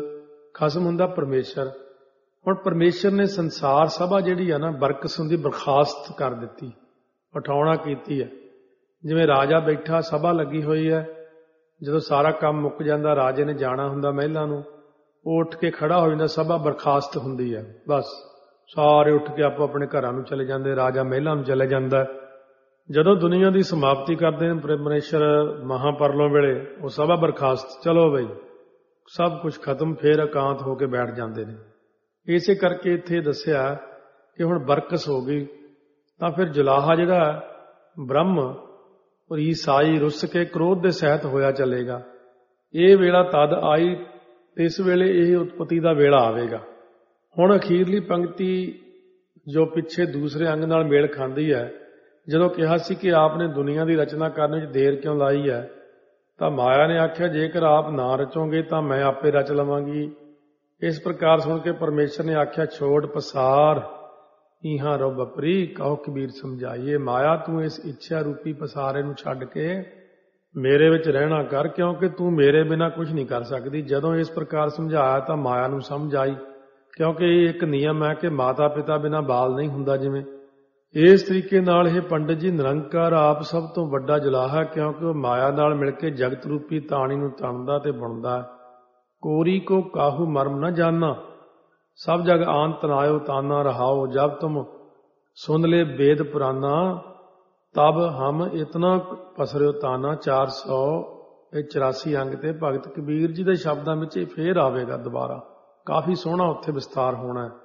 ਖਸਮ ਹੁੰਦਾ ਪਰਮੇਸ਼ਰ। ਹੁਣ ਪਰਮੇਸ਼ਰ ਨੇ ਸੰਸਾਰ ਸਭਾ ਜਿਹੜੀ ਆ ਨਾ, ਬਰਕਸ ਹੁੰਦੀ, ਬਰਖਾਸਤ ਕਰ ਦਿੱਤੀ, ਉਠਾਉਣਾ ਕੀਤੀ ਹੈ। ਜਿਵੇਂ ਰਾਜਾ ਬੈਠਾ, ਸਭਾ ਲੱਗੀ ਹੋਈ ਹੈ, ਜਦੋਂ ਸਾਰਾ ਕੰਮ ਮੁੱਕ ਜਾਂਦਾ, ਰਾਜੇ ਨੇ ਜਾਣਾ ਹੁੰਦਾ ਮਹਿਲਾਂ ਨੂੰ, ਉਹ ਉੱਠ ਕੇ ਖੜਾ ਹੋ ਜਾਂਦਾ, ਸਭਾ ਬਰਖਾਸਤ ਹੁੰਦੀ ਹੈ। ਬਸ ਸਾਰੇ ਉੱਠ ਕੇ ਆਪੋ ਆਪਣੇ ਘਰਾਂ ਨੂੰ ਚਲੇ ਜਾਂਦੇ, ਰਾਜਾ ਮਹਿਲਾਂ ਨੂੰ ਚਲੇ ਜਾਂਦਾ। ਜਦੋਂ ਦੁਨੀਆ ਦੀ ਸਮਾਪਤੀ ਕਰਦੇ ਨੇ ਪਰਮੇਸ਼ਰ ਮਹਾਪਰਲੋਂ ਵੇਲੇ, ਉਹ ਸਭਾ ਬਰਖਾਸਤ, ਚਲੋ ਬਈ ਸਭ ਕੁਝ ਖਤਮ, ਫੇਰ ਇਕਾਂਤ ਹੋ ਕੇ ਬੈਠ ਜਾਂਦੇ ਨੇ। ਇਸੇ ਕਰਕੇ ਇੱਥੇ ਦੱਸਿਆ ਕਿ ਹੁਣ ਬਰਕਸ ਹੋ ਗਈ, ਤਾਂ ਫਿਰ ਜੁਲਾਹਾ ਜਿਹੜਾ ਬ੍ਰਹਮ ਔਰ ਈਸਾਈ ਰੁੱਸ ਕੇ ਕ੍ਰੋਧ ਦੇ ਸਹਿਤ ਹੋਇਆ ਚੱਲੇਗਾ। ਇਹ ਵੇਲਾ ਤਦ ਆਈ, ਇਸ ਵੇਲੇ ਇਹ ਉਤਪਤੀ ਦਾ ਵੇਲਾ ਆਵੇਗਾ। ਹੁਣ ਅਖੀਰਲੀ ਪੰਕਤੀ ਜੋ ਪਿੱਛੇ ਦੂਸਰੇ ਅੰਗ ਨਾਲ ਮੇਲ ਖਾਂਦੀ ਹੈ, ਜਦੋਂ ਕਿਹਾ ਸੀ ਕਿ ਆਪ ਨੇ ਦੁਨੀਆ ਦੀ ਰਚਨਾ ਕਰਨ ਵਿੱਚ ਦੇਰ ਕਿਉਂ ਲਾਈ ਹੈ, ਤਾਂ ਮਾਇਆ ਨੇ ਆਖਿਆ ਜੇਕਰ ਆਪ ਨਾ ਰਚੋਗੇ ਤਾਂ ਮੈਂ ਆਪੇ ਰਚ ਲਵਾਂਗੀ। ਇਸ ਪ੍ਰਕਾਰ ਸੁਣ ਕੇ ਪਰਮੇਸ਼ਰ ਨੇ ਆਖਿਆ ਛੋੜ ਪਸਾਰ ਇਹਾਂ ਰੋ ਬਪਰੀ, ਕਹੋ ਕਬੀਰ ਸਮਝਾਈਏ। ਮਾਇਆ ਤੂੰ ਇਸ ਇੱਛਾ ਰੂਪੀ ਪਸਾਰੇ ਨੂੰ ਛੱਡ ਕੇ ਮੇਰੇ ਵਿੱਚ ਰਹਿਣਾ ਕਰ, ਕਿਉਂਕਿ ਤੂੰ ਮੇਰੇ ਬਿਨਾਂ ਕੁਝ ਨਹੀਂ ਕਰ ਸਕਦੀ। ਜਦੋਂ ਇਸ ਪ੍ਰਕਾਰ ਸਮਝਾਇਆ ਤਾਂ ਮਾਇਆ ਨੂੰ ਸਮਝ ਆਈ, ਕਿਉਂਕਿ ਇਹ ਇੱਕ ਨਿਯਮ ਹੈ ਕਿ ਮਾਤਾ ਪਿਤਾ ਬਿਨਾਂ ਬਾਲ ਨਹੀਂ ਹੁੰਦਾ। ਜਿਵੇਂ ਇਸ ਤਰੀਕੇ ਨਾਲ ਇਹ ਪੰਡਿਤ ਜੀ ਨਿਰੰਕਾਰ ਆਪ ਸਭ ਤੋਂ ਵੱਡਾ ਜੁਲਾਹਾ, ਕਿਉਂਕਿ ਉਹ ਮਾਇਆ ਨਾਲ ਮਿਲ ਕੇ ਜਗਤ ਰੂਪੀ ਤਾਣੀ ਨੂੰ ਤਣਦਾ ਤੇ ਬੁਣਦਾ। ਕੋਰੀ ਕੋ ਕਾਹੂ ਮਰਮ ਨਾ ਜਾਨਾ, ਸਭ ਜਗ ਆਨ ਤਨਾਇਓ ਤਾਨਾ ਰਹਾਓ। ਜਬ ਤੁਮ ਸੁਨ ਲੈ वेद पुराना, तब हम इतना पसरियो ताना। ਚਾਰ ਸੌ ਚੁਰਾਸੀ ਅੰਗ ਤੇ ਭਗਤ ਕਬੀਰ ਜੀ ਦੇ ਸ਼ਬਦਾਂ ਵਿੱਚ ਇਹ ਫੇਰ ਆਵੇਗਾ ਦੁਬਾਰਾ। ਕਾਫੀ ਸੋਹਣਾ ਉੱਥੇ ਵਿਸਤਾਰ ਹੋਣਾ ਹੈ।